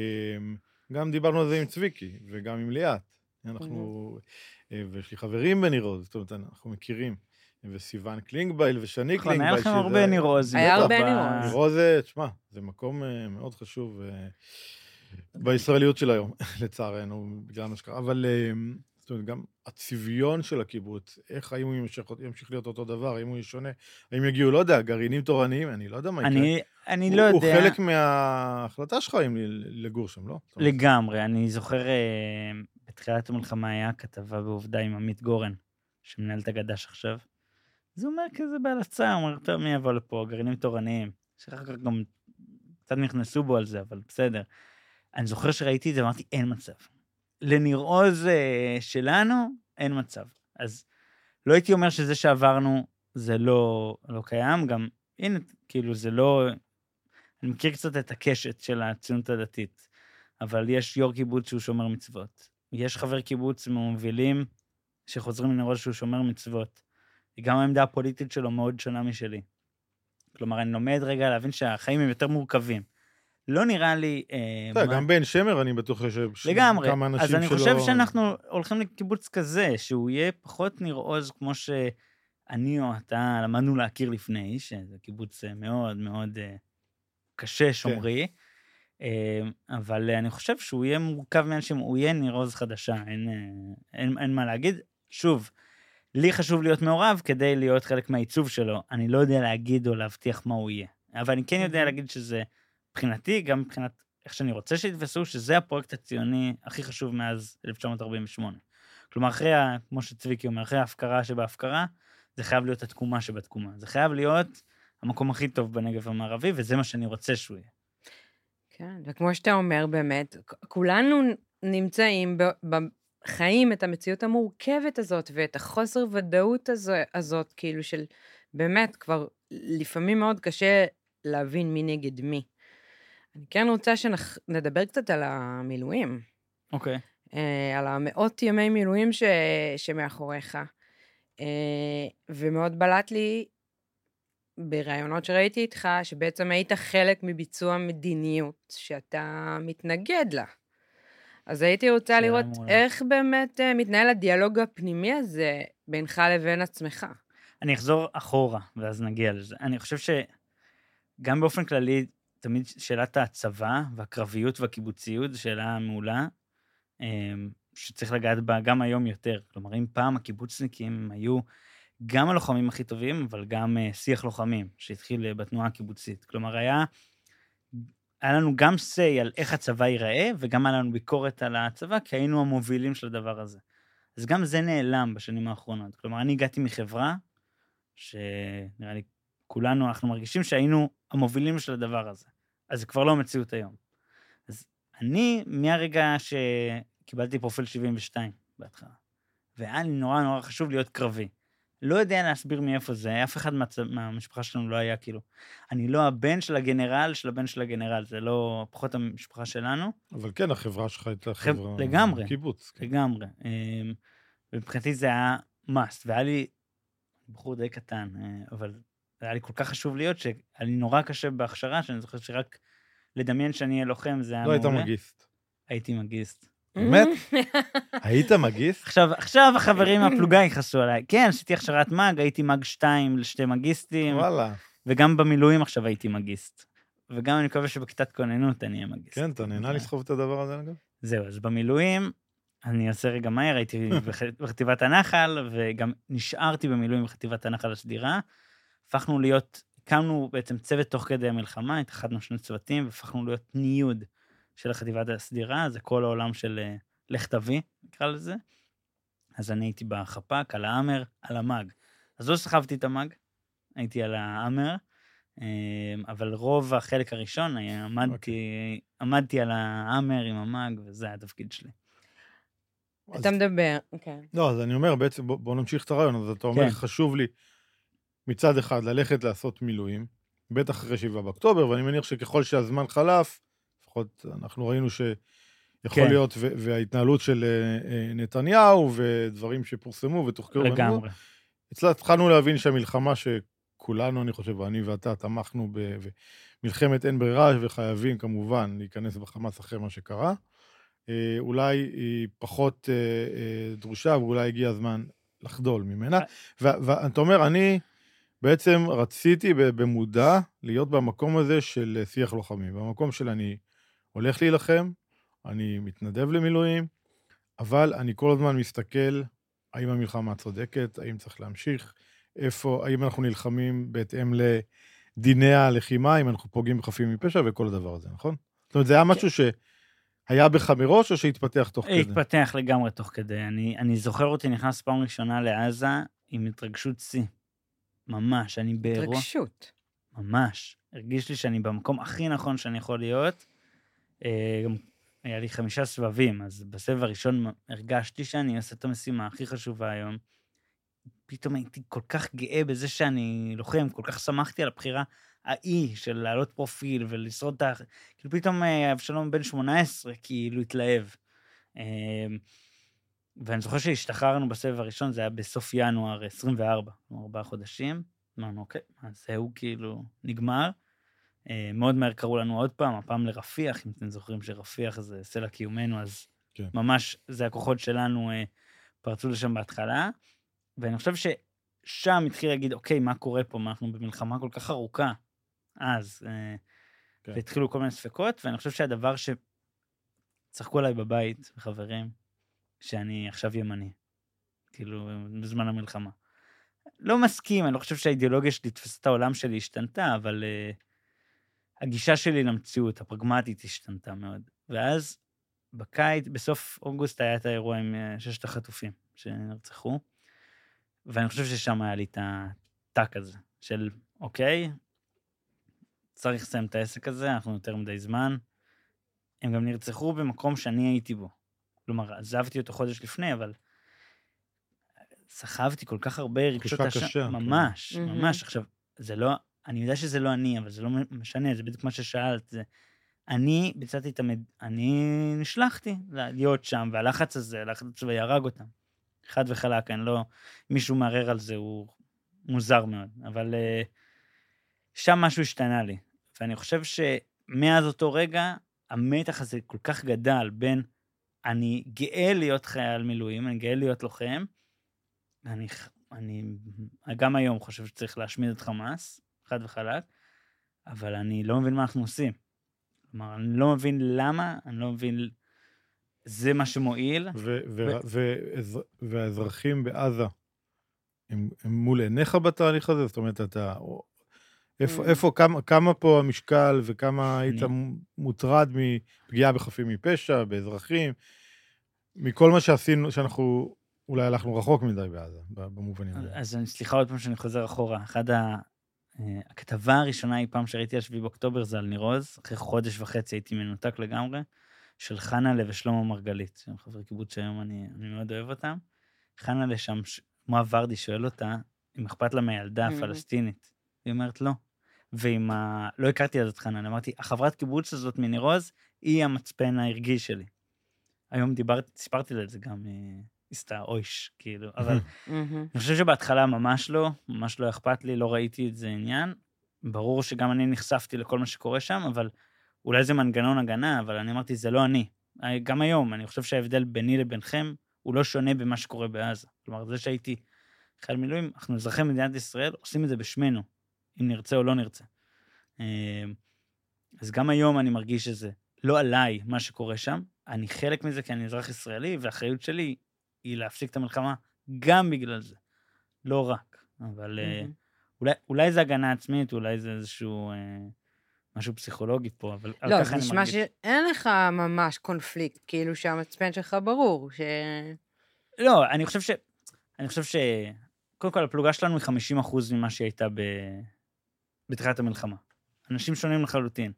גם דיברנו על זה עם צביקי, וגם עם ליאת. אנחנו, ויש לי חברים בניר עוז, זאת אומרת, אנחנו מכירים. וסיוון קלינגבייל ושני קלינגבייל. היה לכם הרבה ניר עוז. היה הרבה ניר עוז. ניר עוז, תשמע, זה מקום מאוד חשוב בישראליות של היום, לצערנו, בגלל מה שקרה. אבל... זאת אומרת, גם הצביון של הקיבוץ, איך, האם הוא ימשיך להיות אותו דבר, האם הוא ישונה, האם יגיעו, לא יודע, גרעינים תורניים, אני לא יודע מה יקרה. אני לא יודע. הוא חלק מההחלטה שלך אם לגור שם, לא? לגמרי, אני זוכר, בתחילת המלחמה היה כתבה בעובדה עם עמית גורן, שמנהל את הגדש עכשיו. זה אומר כזה בהלצה, הוא אומר, טוב, מי יבוא לפה, גרעינים תורניים, שאחר כך גם קצת נכנסו בו על זה, אבל בסדר. אני זוכר שראיתי את זה, אמרתי, אין מצב. לניר עוז שלנו, אין מצב. אז לא הייתי אומר שזה שעברנו, זה לא קיים, גם, הנה, כאילו, זה לא... אני מכיר קצת את הקשת של הציונות הדתית, אבל יש יו"ר קיבוץ שהוא שומר מצוות. יש חבר קיבוץ מובילים שחוזרים לניר עוז שהוא שומר מצוות. גם העמדה הפוליטית שלו מאוד שונה משלי. כלומר, אני לומד רגע להבין שהחיים הם יותר מורכבים. לא נראה לי... גם בן שמר, אני בטוח לגמרי. אז אני חושב שאנחנו הולכים לקיבוץ כזה, שהוא יהיה פחות ניר עוז כמו שאני או אתה למדנו להכיר לפני, שזה קיבוץ מאוד מאוד קשה, שומרי, אבל אני חושב שהוא יהיה מורכב מאנשים, הוא יהיה ניר עוז חדשה, אין מה להגיד. שוב, לי חשוב להיות מעורב כדי להיות חלק מהעיצוב שלו. אני לא יודע להגיד או להבטיח מה הוא יהיה, אבל אני כן יודע להגיד שזה... מבחינתי, גם מבחינת איך שאני רוצה שיתפסו, שזה הפרויקט הציוני הכי חשוב מאז 1948. כלומר, אחרי, כמו שצביקי אומר, אחרי ההפקרה שבהפקרה, זה חייב להיות התקומה שבתקומה. זה חייב להיות המקום הכי טוב בנגב המערבי, וזה מה שאני רוצה שהוא יהיה. כן, וכמו שאתה אומר באמת, כולנו נמצאים בחיים את המציאות המורכבת הזאת, ואת החוסר ודאות הזאת, כאילו של באמת, כבר לפעמים מאוד קשה להבין מי נגד מי. אני כן רוצה שנדבר קצת על המילואים. אוקיי. על המאות ימי מילואים שמאחוריך. ומאוד בלט לי ברעיונות שראיתי איתך, שבעצם היית חלק מביצוע מדיניות שאתה מתנגד לה. אז הייתי רוצה לראות איך באמת מתנהל הדיאלוג הפנימי הזה בינך לבין עצמך. אני אחזור אחורה, ואז נגיע לזה. אני חושב שגם באופן כללי, תמיד שאלת הצבא והקרביות והקיבוציות, זו שאלה מעולה, שצריך לגעת בה גם היום יותר. כלומר, אם פעם הקיבוצניקים היו גם הלוחמים הכי טובים, אבל גם שיח לוחמים, שהתחיל בתנועה הקיבוצית. כלומר, היה היה לנו גם say על איך הצבא ייראה, וגם היה לנו ביקורת על הצבא, כי היינו המובילים של הדבר הזה. אז גם זה נעלם בשנים האחרונות. כלומר, אני הגעתי מחברה, שנראה לי, כולנו, אנחנו מרגישים שהיינו המובילים של הדבר הזה. אז זה כבר לא מציאות היום. אז אני, מהרגע שקיבלתי פרופיל 72 בהתחלה, והיה לי נורא נורא חשוב להיות קרבי. לא יודע להסביר מאיפה זה, אף אחד מהמשפחה שלנו לא היה כאילו, אני לא הבן של הגנרל של הבן של הגנרל, זה לא פחות המשפחה שלנו. אבל כן, החברה שלך הייתה חברה... לגמרי. קיבוץ. כן. לגמרי. ומבחינתי זה היה must, והיה לי בחור די קטן, אבל היה לי כל כך חשוב להיות, שהיה לי נורא קשה בהכשרה, שאני זוכר שרק לדמיין שאני אהיה לוחם, זה היה לא מעולה. היית מגיסט. הייתי מגיסט. באמת? היית מגיסט? עכשיו החברים מהפלוגה יכעסו עליי. כן, עשיתי הכשרת מג, הייתי מג 2 לשתי מגיסטים. וואלה. וגם במילואים עכשיו הייתי מגיסט. וגם אני מקווה שבכיתת כוננות אני אהיה מגיסט. כן, אתה נהנה לסחוב את הדבר הזה אגב? זהו, אז במילואים, אני עושה רגע מהר, הייתי בחטיבת הנחל, וגם נשארתי במילואים בחטיבת הנחל הסדירה. הפכנו להיות, הקמנו בעצם צוות תוך כדי המלחמה, התאחדנו שני צוותים, והפכנו להיות ניוד של החטיבת הסדירה, זה כל העולם של לך תביא, נקרא לזה. אז אני הייתי בחפ"ק, על האמר, על המג. אז לא סחבתי את המג, הייתי על האמר, אבל רוב החלק הראשון, עמדתי על האמר עם המג, וזה היה התפקיד שלי. אתה מדבר, כן. לא, אז אני אומר, בעצם, בוא נמשיך את הרעיון, אז אתה אומר, חשוב לי מצד אחד ללכת לעשות מילואים, בטח אחרי 7 באוקטובר, ואני מניח שככל שהזמן חלף, לפחות אנחנו ראינו שיכול להיות, וההתנהלות של נתניהו, ודברים שפורסמו ותוחקרו. לגמרי. התחלנו להבין שהמלחמה שכולנו, אני חושב, אני ואתה תמכנו במלחמת אין ברירה, וחייבים כמובן להיכנס בחמאס אחרי מה שקרה, אולי היא פחות דרושה, ואולי הגיע הזמן לחדול ממנה. ואתה אומר, אני בעצם רציתי במודע להיות במקום הזה של שיח לוחמים, במקום של אני הולך להילחם, אני מתנדב למילואים, אבל אני כל הזמן מסתכל האם המלחמה צודקת, האם צריך להמשיך, האם אנחנו נלחמים בהתאם לדיני הלחימה, אם אנחנו פוגעים בחפים מפשע וכל הדבר הזה, נכון? זאת אומרת, זה היה משהו שהיה בך מראש או שהתפתח תוך כדי? התפתח לגמרי תוך כדי. אני זוכר אותי נכנס פעם ראשונה לעזה עם התרגשות שיא. ממש, אני באירוע... התרגשות. ממש. הרגיש לי שאני במקום הכי נכון שאני יכול להיות. גם היה לי 5 סבבים, אז בסבב הראשון הרגשתי שאני עושה את המשימה הכי חשובה היום. פתאום הייתי כל כך גאה בזה שאני לוחם, כל כך שמחתי על הבחירה האי של לעלות פרופיל ולשרוד את כאילו פתאום אבשלום בן 18 כאילו התלהב. ואני זוכר שהשתחררנו בסבב הראשון, זה היה בסוף ינואר 24, 4 חודשים. אמרנו, אוקיי, אז זהו כאילו נגמר. מאוד מהר קראו לנו עוד פעם, הפעם לרפיח, אם אתם זוכרים שרפיח זה סלע קיומנו, אז כן. ממש זה הכוחות שלנו פרצו לשם בהתחלה, ואני חושב ששם התחיל להגיד, אוקיי, מה קורה פה? אנחנו במלחמה כל כך ארוכה, אז, כן. והתחילו כל מיני ספקות, ואני חושב שהדבר שצחקו עליי בבית, חברים, שאני עכשיו ימני, כאילו, בזמן המלחמה. לא מסכים, אני לא חושב שהאידיאולוגיה שלי, תפסת העולם שלי השתנתה, אבל הגישה שלי למציאות, הפרגמטית השתנתה מאוד. ואז בקיץ, בסוף אוגוסט היה את האירוע עם 6 החטופים שנרצחו, ואני חושב ששם היה לי את הטק הזה, של אוקיי, צריך לסיים את העסק הזה, אנחנו יותר מדי זמן. הם גם נרצחו במקום שאני הייתי בו. כלומר, עזבתי אותו חודש לפני, אבל סחבתי כל כך הרבה רגשות קשה. ממש, ממש. עכשיו, זה לא, אני יודע שזה לא אני, אבל זה לא משנה, זה בדיוק מה ששאלת, זה, אני ביצעתי אני נשלחתי להיות שם, והלחץ הזה, הלחץ הצבאי ירג אותם. חד וחלק, אני לא, מישהו מערער על זה, הוא מוזר מאוד, אבל שם משהו השתנה לי, ואני חושב שמאז אותו רגע, המתח הזה כל כך גדל בין, אני גאה להיות חייל מילואים, אני גאה להיות לוחם, אני גם היום חושב שצריך להשמיד את חמאס, חד וחלק, אבל אני לא מבין מה אנחנו עושים. כלומר, אני לא מבין למה, אני לא מבין, זה מה שמועיל. והאזרחים בעזה, הם מול עיניך בתהליך הזה? זאת אומרת, כמה פה המשקל וכמה היית מוטרד מפגיעה בחפים מפשע, באזרחים, מכל מה שעשינו, שאנחנו אולי הלכנו רחוק מדי בעזה, במובנים האלה. אז סליחה עוד פעם שאני חוזר אחורה. הכתבה הראשונה אי פעם שראיתי על 7 באוקטובר זה על ניר עוז, אחרי חודש וחצי הייתי מנותק לגמרי, של חנה'לה ושלמה מרגלית, שהם חברי קיבוץ שהיום אני מאוד אוהב אותם. חנה'לה שם, מואב ורדי שואל אותה, אם אכפת לה מהילדה הפלסטינית. היא אומרת לא. לא הכרתי אז את חנה'לה, אמרתי, החברת קיבוץ הזאת מניר עוז, היא המצפן הערגי שלי. היום סיפרתי לה את זה גם, אויש, כאילו, אבל אני חושב שבהתחלה ממש לא אכפת לי, לא ראיתי את זה עניין. ברור שגם אני נחשפתי לכל מה שקורה שם, אבל אולי זה מנגנון הגנה, אבל אני אמרתי, זה לא אני. גם היום, אני חושב שההבדל ביני לבינכם, הוא לא שונה במה שקורה בעזה. כלומר, זה שהייתי חייל מילואים, אנחנו אזרחי מדינת ישראל, עושים את זה בשמנו, אם נרצה או לא נרצה. אז גם היום אני מרגיש שזה לא עליי מה שקורה שם, אני חלק מזה כי אני אזרח ישראלי, והאחריות שלי היא להפסיק את המלחמה גם בגלל זה. לא רק, אבל אולי זה הגנה עצמית, אולי זה איזשהו משהו פסיכולוגי פה, אבל על לא, ככה אני נשמע מרגיש. שאין לך ממש קונפליקט, כאילו שהמצפן שלך ברור, לא, אני חושב קודם כל הפלוגה שלנו היא 50% ממה שהיא הייתה בתחילת המלחמה. אנשים שונים לחלוטין.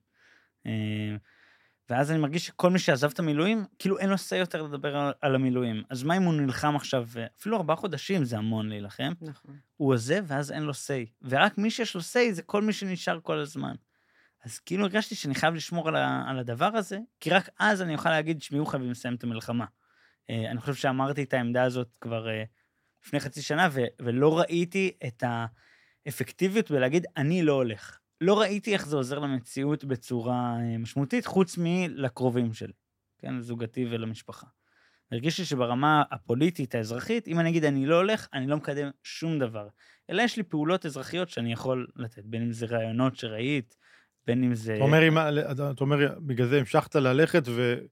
ואז אני מרגיש שכל מי שעזב את המילואים, כאילו אין לו סי יותר לדבר על המילואים. אז מה אם הוא נלחם עכשיו, אפילו 4 חודשים זה המון להילחם. נכון. הוא עוזב ואז אין לו סי. ורק מי שיש לו סי זה כל מי שנשאר כל הזמן. אז כאילו הרגשתי שאני חייב לשמור על הדבר הזה, כי רק אז אני אוכל להגיד שמיהו חייבים לסיים את המלחמה. אני חושב שאמרתי את העמדה הזאת כבר לפני חצי שנה, ולא ראיתי את האפקטיביות בלהגיד, אני לא הולך. לא ראיתי איך זה עוזר למציאות בצורה משמעותית, חוץ מלקרובים שלי, כן, לזוגתי ולמשפחה. הרגיש לי שברמה הפוליטית, האזרחית, אם אני אגיד אני לא הולך, אני לא מקדם שום דבר. אלא יש לי פעולות אזרחיות שאני יכול לתת, בין אם זה רעיונות שראית, בין אם זה... אתה אומר, בגלל זה המשכת ללכת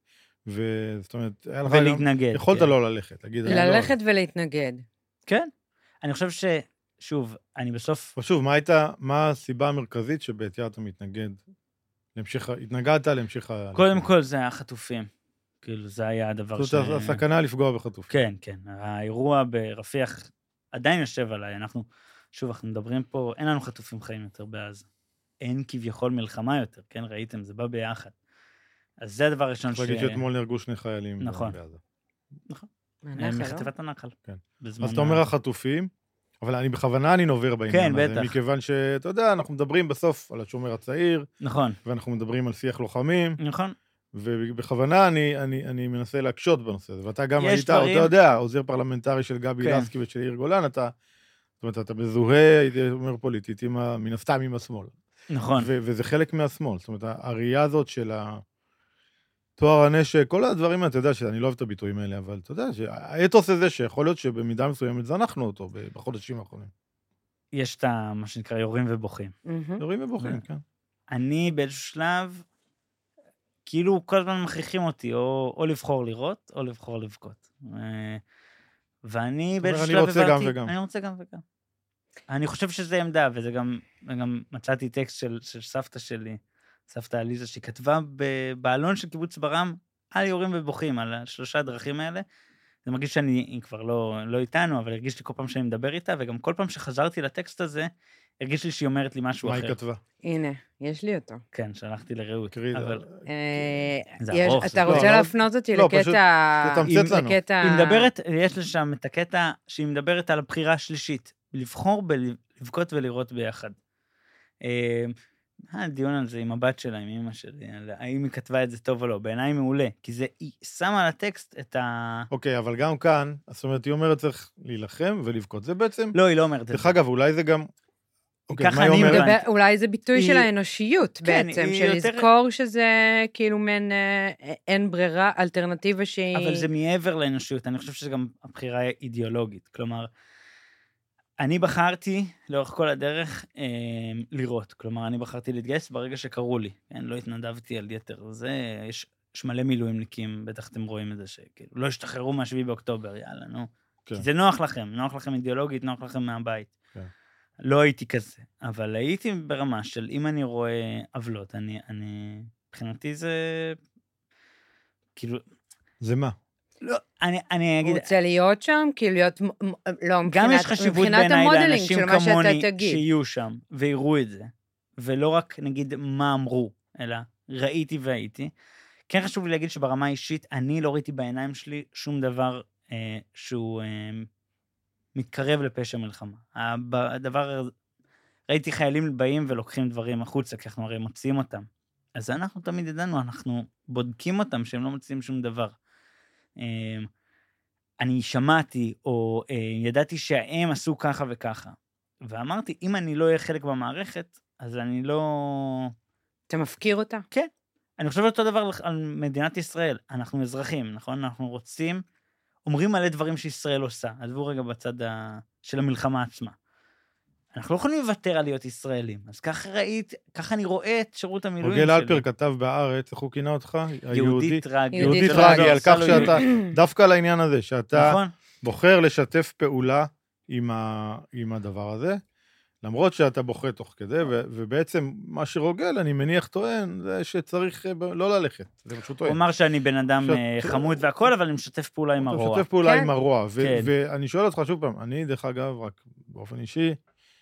זאת אומרת, ולהתנגד. יכולת כן. לא ללכת, להגיד... ללכת ולהתנגד. כן. אני חושב שוב, אני בסוף... ושוב, מה הסיבה המרכזית שבעטייה אתה מתנגד? התנגדת להמשיך... קודם כל זה החטופים. כאילו, זה היה הדבר זאת הסכנה לפגוע בחטופים. כן, כן. האירוע ברפיח עדיין יושב עליי. אנחנו מדברים פה, אין לנו חטופים חיים יותר בעזה. אין כביכול מלחמה יותר, כן? ראיתם, זה בא ביחד. אז זה הדבר הראשון צריך להגיד שאתמול נהרגו 2 חיילים נכון. בעזה. נכון. מהנחל, לא? מחטיבת הנחל. כן. אז אתה אומר החטופים, אבל בכוונה אני נובר בעניין הזה. כן, בטח. מכיוון שאתה יודע, אנחנו מדברים בסוף על השומר הצעיר. נכון. ואנחנו מדברים על שיח לוחמים. נכון. ובכוונה אני מנסה להקשות בנושא הזה. ואתה גם היית, אתה יודע, עוזר פרלמנטרי של גבי לסקי ושל יאיר גולן, זאת אומרת, אתה מזוהה, הייתי אומר פוליטית, מן הסתם עם השמאל. נכון. וזה חלק מהשמאל. זאת אומרת, הראייה הזאת של תואר הנשק, כל הדברים, אתה יודע שאני לא אוהב את הביטויים האלה, אבל אתה יודע, האתוס הזה שיכול להיות שבמידה מסוימת זנחנו אותו בחודשים האחרונים. יש את מה שנקרא יורים ובוכים. יורים ובוכים, כן. אני באיזשהו שלב, כאילו כל הזמן מכריחים אותי, או לבחור לראות, או לבחור לבכות. ואני באיזשהו שלב הבנתי, אני רוצה גם וגם. אני חושב שזה עמדה, וזה גם מצאתי טקסט של סבתא שלי, סבתא עליזה, שכתבה בעלון של קיבוץ ברם, על יורים ובוכים, על 3 הדרכים האלה. זה מרגיש שאני כבר לא איתנו, אבל הרגיש לי כל פעם שאני מדבר איתה, וגם כל פעם שחזרתי לטקסט הזה, הרגיש לי שהיא אומרת לי משהו אחר. מה היא כתבה? הנה, יש לי אותו. כן, שלחתי לרעות. אבל... זה ארוך. אתה רוצה להפנות אותי לקטע... תתמצת לנו. היא מדברת, יש לשם את הקטע שהיא מדברת על הבחירה השלישית, לבחור לבכות ולראות ביחד. דיון על זה עם הבת שלה, עם אמא שלי, האם היא כתבה את זה טוב או לא, בעיניי מעולה, כי זה, היא שמה על הטקסט את אוקיי, אבל גם כאן, זאת אומרת, היא אומרת צריך להילחם ולבכות, זה בעצם... לא, היא לא אומרת את זה. דרך אגב, אולי זה גם... ככה אני מדבר, אולי זה ביטוי של האנושיות בעצם, של לזכור שזה כאילו מן אין ברירה, אלטרנטיבה שהיא... אבל זה מעבר לאנושיות, אני חושב שזה גם הבחירה אידיאולוגית, כלומר, אני בחרתי לאורך כל הדרך לראות, כלומר, אני בחרתי להתגייס ברגע שקראו לי, לא התנדבתי על יתר, יש מלא מילואימניקים, בטח אתם רואים את זה, שכאילו, לא השתחררו מה7 באוקטובר, יאללה, נו. כי זה נוח לכם אידיאולוגית, נוח לכם מהבית. לא הייתי כזה, אבל הייתי ברמה של אם אני רואה עוולות, מבחינתי זה, כאילו... זה מה? לא, אני אגיד... הוא רוצה להיות שם, כאילו להיות... לא, גם יש חשיבות בעיניי לאנשים כמוני תגיד. שיהיו שם, ויראו את זה, ולא רק נגיד מה אמרו, אלא ראיתי והייתי. כן חשוב לי להגיד שברמה האישית, אני לא ראיתי בעיניים שלי שום דבר שהוא מתקרב לפשע מלחמה. הדבר, ראיתי חיילים באים ולוקחים דברים החוצה, כי אנחנו הרי מוצאים אותם. אז אנחנו תמיד ידענו, אנחנו בודקים אותם שהם לא מוצאים שום דבר. אני שמעתי, או ידעתי שהם עשו ככה וככה, ואמרתי, אם אני לא אהיה חלק במערכת, אז אני לא... אתה מפקיר אותה? כן. אני חושב אותו דבר על מדינת ישראל. אנחנו אזרחים, נכון? אנחנו רוצים, אומרים מלא דברים שישראל עושה. עזבו רגע בצד של המלחמה עצמה. אנחנו לא יכולים לוותר על להיות ישראלים. אז ככה אני רואה את שירות המילואים שלי. רוגל אלפר כתב בארץ, איך הוא כינה אותך? יהודית טרגי. יהודית טרגי, על כך שאתה, דווקא על העניין הזה, שאתה בוחר לשתף פעולה עם הדבר הזה, למרות שאתה בוחר תוך כדי, ובעצם מה שרוגל, אני מניח טוען, זה שצריך לא ללכת. זה פשוט טוען. הוא אמר שאני בן אדם חמוד והכל, אבל אני משתף פעולה עם הרוע. משתף פעולה עם הרוע, ואני שואל אותך שוב פעם, אני דרך אגב, רק באופן אישי,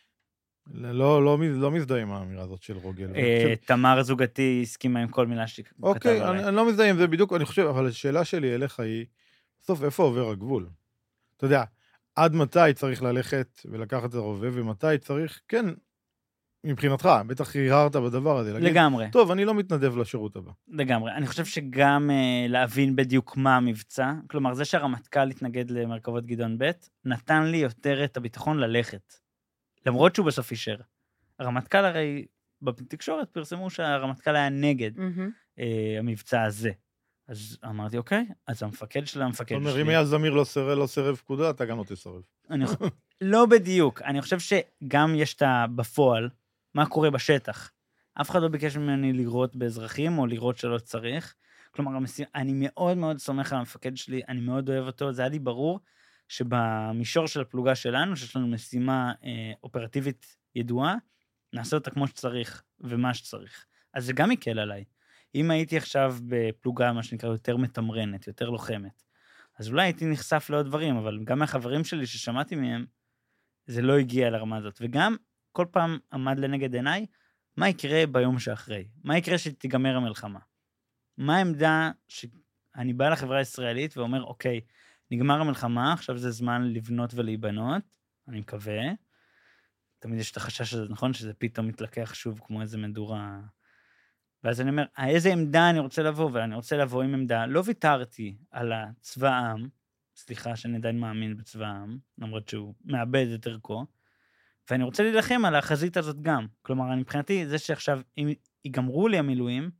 לא מזדהה עם האמירה הזאת של רוגל. תמר זוגתי הסכימה עם כל מילה שכתב עליי. אוקיי, אני לא מזדהה עם זה בדיוק, אני חושב, אבל השאלה שלי אליך היא, בסוף איפה עובר הגבול? אתה יודע, עד מתי צריך ללכת ולקחת את הרובה, ומתי צריך, כן, מבחינתך, בטח הרהרת בדבר הזה. לגמרי. טוב, אני לא מתנדב לשירות הבא. לגמרי. אני חושב שגם להבין בדיוק מה המבצע, כלומר, זה שהרמטכ"ל התנגד למרכבות גדעון ב', נתן לי יותר את הביטחון ללכת. למרות שהוא בסוף אישר. הרמטכ"ל הרי בתקשורת פרסמו שהרמטכ"ל היה נגד המבצע הזה. אז אמרתי, אוקיי, אז המפקד שלי. זאת אומרת, אם היה זמיר לא סירב פקודה, אתה גם לא תסרב. לא בדיוק. אני חושב שגם יש את בפועל, מה קורה בשטח. אף אחד לא ביקש ממני לראות באזרחים, או לראות שלא צריך. כלומר, אני מאוד מאוד סומך על המפקד שלי, אני מאוד אוהב אותו, זה היה לי ברור שבמישור של הפלוגה שלנו, שיש לנו משימה אופרטיבית ידועה, נעשה אותה כמו שצריך, ומה שצריך. אז זה גם יקל עליי. אם הייתי עכשיו בפלוגה, מה שנקרא, יותר מתמרנת, יותר לוחמת, אז אולי הייתי נחשף לעוד דברים, אבל גם מהחברים שלי ששמעתי מהם, זה לא הגיע לרמה הזאת. וגם כל פעם עמד לנגד עיניי, מה יקרה ביום שאחרי? מה יקרה שתיגמר המלחמה? מה העמדה שאני בא לחברה הישראלית ואומר, אוקיי, נגמר המלחמה, עכשיו זה זמן לבנות ולהיבנות, אני מקווה. תמיד יש את החשש הזה, נכון? שזה פתאום מתלקח שוב כמו איזה מדורה. ואז אני אומר, איזה עמדה אני רוצה לבוא? ואני רוצה לבוא עם עמדה. לא ויתרתי על הצבא העם, סליחה שאני עדיין מאמין בצבא העם, למרות שהוא מאבד את ערכו, ואני רוצה להילחם על החזית הזאת גם. כלומר, מבחינתי, זה שעכשיו, אם ייגמרו לי המילואים,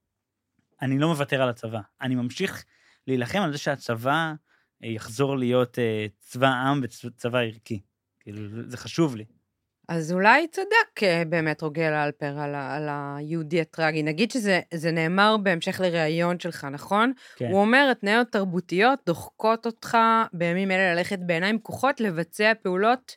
אני לא מוותר על הצבא. אני ממשיך להילחם על זה שהצבא יחזור להיות צבא העם וצבא ערכי. כאילו, זה חשוב לי. אז אולי צדק באמת רוגל אלפר על היהודי הטרגי. נגיד שזה נאמר בהמשך לראיון שלך, נכון? כן. הוא אומר, התנאיות תרבותיות דוחקות אותך בימים אלה ללכת בעיניים פקוחות, לבצע פעולות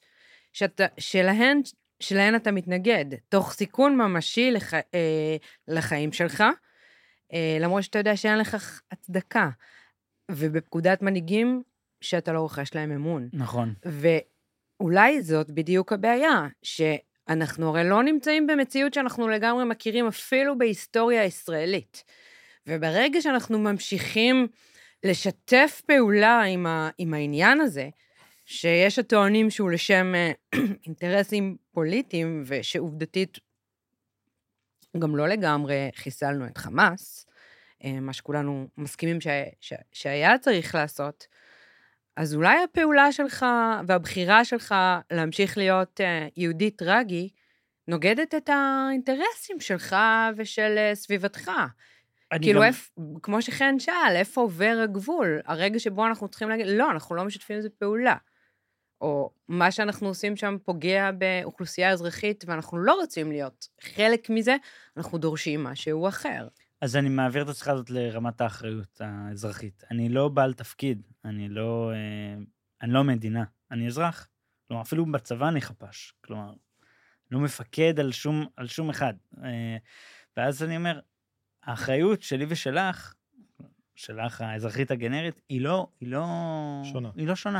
שלהן אתה מתנגד, תוך סיכון ממשי לחיים שלך, למרות שאתה יודע שאין לך הצדקה, ובפקודת מנהיגים שאתה לא רוכש להם אמון. נכון. אולי זאת בדיוק הבעיה, שאנחנו הרי לא נמצאים במציאות שאנחנו לגמרי מכירים אפילו בהיסטוריה הישראלית. וברגע שאנחנו ממשיכים לשתף פעולה עם העניין הזה, שיש הטוענים שהוא לשם אינטרסים פוליטיים, ושעובדתית גם לא לגמרי חיסלנו את חמאס, מה שכולנו מסכימים שהיה צריך לעשות, אז אולי הפעולה שלך והבחירה שלך להמשיך להיות יהודי טרגי, נוגדת את האינטרסים שלך ושל סביבתך. כאילו, כמו שכן שאל, איפה עובר הגבול? הרגע שבו אנחנו צריכים להגיד, לא, אנחנו לא משתפים איזה פעולה. או מה שאנחנו עושים שם פוגע באוכלוסייה אזרחית, ואנחנו לא רוצים להיות חלק מזה, אנחנו דורשים משהו אחר. אז אני מעביר את השיחה הזאת לרמת האחריות האזרחית. אני לא בעל תפקיד, אני לא מדינה, אני אזרח. כלומר, אפילו בצבא אני חפש. כלומר, לא מפקד על שום אחד. ואז אני אומר, האחריות שלי ושלך, שלך האזרחית הגנרית, היא לא שונה. היא לא שונה.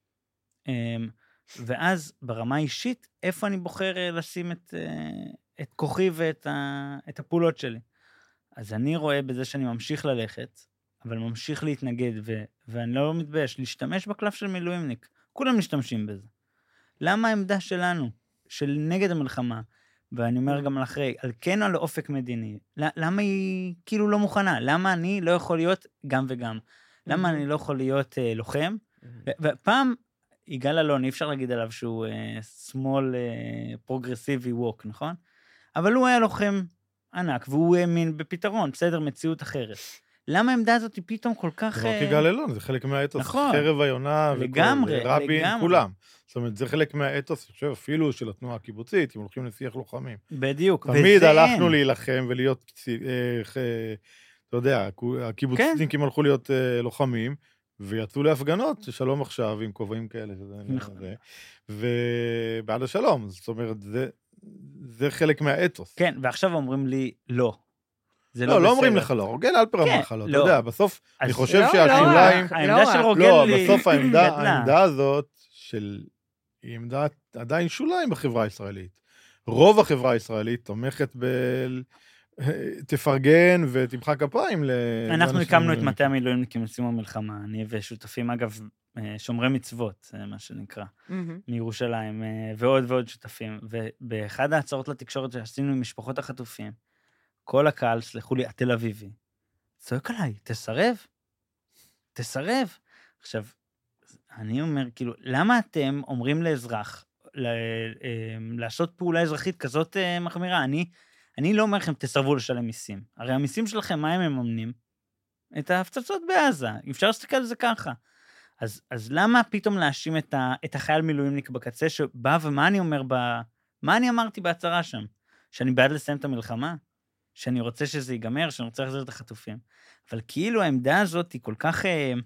ואז ברמה האישית, איפה אני בוחר לשים את כוחי ואת הפעולות שלי? אז אני רואה בזה שאני ממשיך ללכת, אבל ממשיך להתנגד, ואני לא מתבייש, להשתמש בקלף של מילואימניק. כולם משתמשים בזה. למה העמדה שלנו, של נגד המלחמה, ואני אומר גם לאחרי, על כן או על אופק מדיני, למה היא כאילו לא מוכנה? למה אני לא יכול להיות גם וגם? למה אני לא יכול להיות לוחם? ופעם, יגאל אלון, אי אפשר להגיד עליו שהוא שמאל פרוגרסיבי ווק, נכון? אבל הוא היה לוחם ענק, והוא האמין בפתרון, בסדר, מציאות אחרת. למה העמדה הזאת היא פתאום כל כך... זה לא כיגאל אלון, זה חלק מהאתוס, נכון. חרב היונה, לגמרי, רבין, לגמרי. כולם. זאת אומרת, זה חלק מהאתוס, אני חושב, אפילו של התנועה הקיבוצית, אם הולכים לשיח לוחמים. בדיוק. תמיד הלכנו להילחם ולהיות, אתה יודע, הקיבוצניקים הלכו להיות לוחמים, ויצאו להפגנות, שלום עכשיו, עם כובעים כאלה, ובעד השלום, זאת אומרת, זה חלק מהאתוס. כן, ועכשיו אומרים לי, לא. לא אומרים לך לא, רוגל אלפר אמר לך לא, אתה יודע, בסוף אני חושב שהשוליים... העמדה של רוגל לא, בסוף העמדה הזאת היא עמדה עדיין שוליים בחברה הישראלית. רוב החברה הישראלית תומכת תפרגן ותמחא כפיים. אנחנו הקמנו את מטה המילואימניקים לסיום המלחמה, אני ושותפים, אגב, שומרי מצוות, מה שנקרא, מירושלים, ועוד ועוד שותפים, ובאחד ההצעות לתקשורת שעשינו עם משפחות החטופים, כל הקהל, סלחו לי, התל אביבי, צועק עליי, תסרב. עכשיו, אני אומר, כאילו, למה אתם אומרים לאזרח, לעשות פעולה אזרחית כזאת מחמירה? אני לא אומר לכם, תסרבו לשלם מיסים. הרי המיסים שלכם, מה הם מממנים? את ההפצצות בעזה. אפשר להסתכל על זה ככה. אז למה פתאום להאשים את החייל מילואימניק בקצה, שבא ומה אני אומר מה אני אמרתי בהצהרה שם? שאני בעד לסיים את המלחמה? שאני רוצה שזה ייגמר, שאני רוצה להחזיר את החטופים. אבל כאילו העמדה הזאת היא כל כך...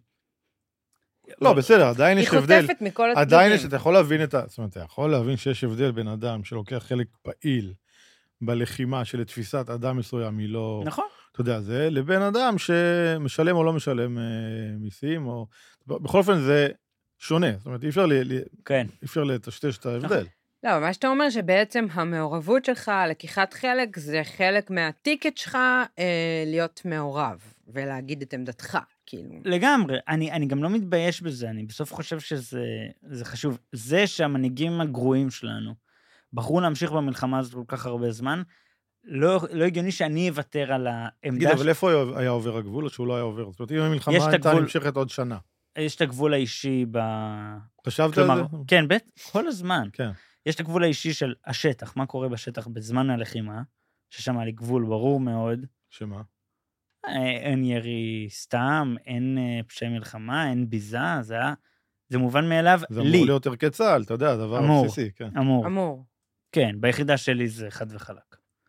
לא, בסדר, עדיין יש הבדל. היא חוטפת מכל הצדדים. עדיין אתה יכול להבין זאת אומרת, אתה יכול להבין שיש הבדל בין אדם שלוקח חלק פעיל בלחימה של תפיסת אדם מסוים, היא לא... נכון. אתה יודע, זה לבין אדם שמשלם או לא משלם מיסים, או... בכל אופן זה שונה. זאת אומרת, אי אפשר לטשטש את ההבדל. לא, מה שאתה אומר שבעצם המעורבות שלך, לקיחת חלק, זה חלק מהטיקט שלך להיות מעורב, ולהגיד את עמדתך, כאילו. לגמרי, אני גם לא מתבייש בזה, אני בסוף חושב שזה חשוב. זה שהמנהיגים הגרועים שלנו בחרו להמשיך במלחמה הזאת כל כך הרבה זמן, לא הגיוני שאני אוותר על העמדה... תגיד, אבל איפה היה עובר הגבול, או שהוא לא היה עובר? זאת אומרת, אם המלחמה הייתה נמשכת עוד שנה. יש את הגבול האישי חשבת על זה? כן, כל הזמן. כן. יש את הגבול האישי של השטח, מה קורה בשטח בזמן הלחימה, ששם היה לי גבול ברור מאוד. שמה? אין ירי סתם, אין פשעי מלחמה, אין ביזה, זה מובן מאליו לי. זה אמור להיות ערכי צה"ל, אתה יודע, דבר בסיסי, כן. אמור. כן, ביחידה שלי זה חד וחלק.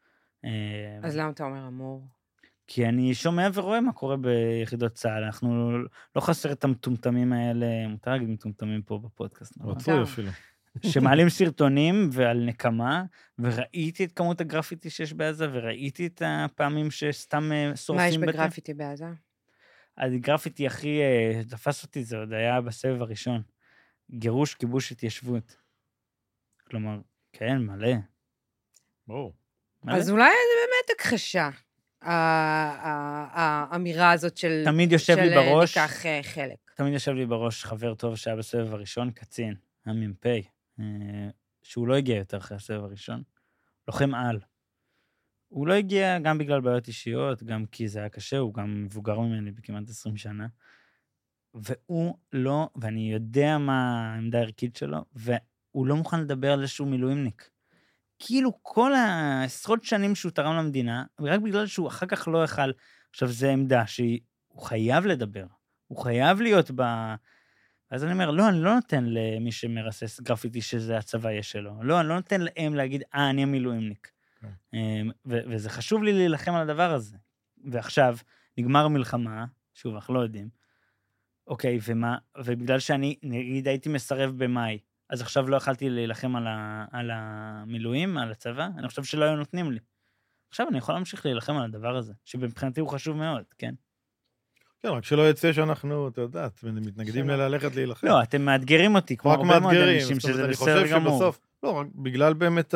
אז למה אתה אומר אמור? כי אני שומע ורואה מה קורה ביחידות צה"ל, אנחנו לא חסר את המטומטמים האלה, מותר להגיד מטומטמים פה בפודקאסט. רצוי אפילו. שמעלים סרטונים ועל נקמה, וראיתי את כמות הגרפיטי שיש בעזה, וראיתי את הפעמים שסתם שורפים... מה יש בגרפיטי בעזה? הגרפיטי הכי תפס אותי, זה עוד היה בסבב הראשון. גירוש, כיבוש, התיישבות. כלומר, כן, מלא. ברור. אז אולי זה באמת הכחשה, האמירה הזאת של... תמיד יושב לי בראש... ניקח חלק. תמיד יושב לי בראש חבר טוב שהיה בסבב הראשון, קצין, המ"פ, שהוא לא הגיע יותר אחרי הסבב הראשון, לוחם על. הוא לא הגיע גם בגלל בעיות אישיות, גם כי זה היה קשה, הוא גם מבוגר ממני בכמעט 20 שנה, והוא לא, ואני יודע מה העמדה הערכית שלו, והוא לא מוכן לדבר על איזשהו מילואימניק. כאילו כל העשרות שנים שהוא תרם למדינה, ורק בגלל שהוא אחר כך לא יכל, עכשיו זו עמדה שהוא חייב לדבר, הוא חייב להיות אז אני אומר, לא, אני לא נותן למי שמרסס גרפיטי שזה הצבא יש שלו. לא, אני לא נותן להם להגיד, אני המילואימניק. וזה חשוב לי להילחם על הדבר הזה. ועכשיו, נגמר מלחמה, שוב, אנחנו לא יודעים. אוקיי, ובגלל שאני, נגיד, הייתי מסרב במאי, אז עכשיו לא יכלתי להילחם על המילואים, על הצבא, אני חושב שלא היו נותנים לי. עכשיו אני יכול להמשיך להילחם על הדבר הזה, שבבחינתי הוא חשוב מאוד, כן? כן, רק שלא יצא שאנחנו, אתה יודעת, מתנגדים ללכת להילחם. לא, אתם מאתגרים אותי, כמו הרבה מאוד אנשים, שזה בסדר גמור. שבסוף, לא, רק בגלל באמת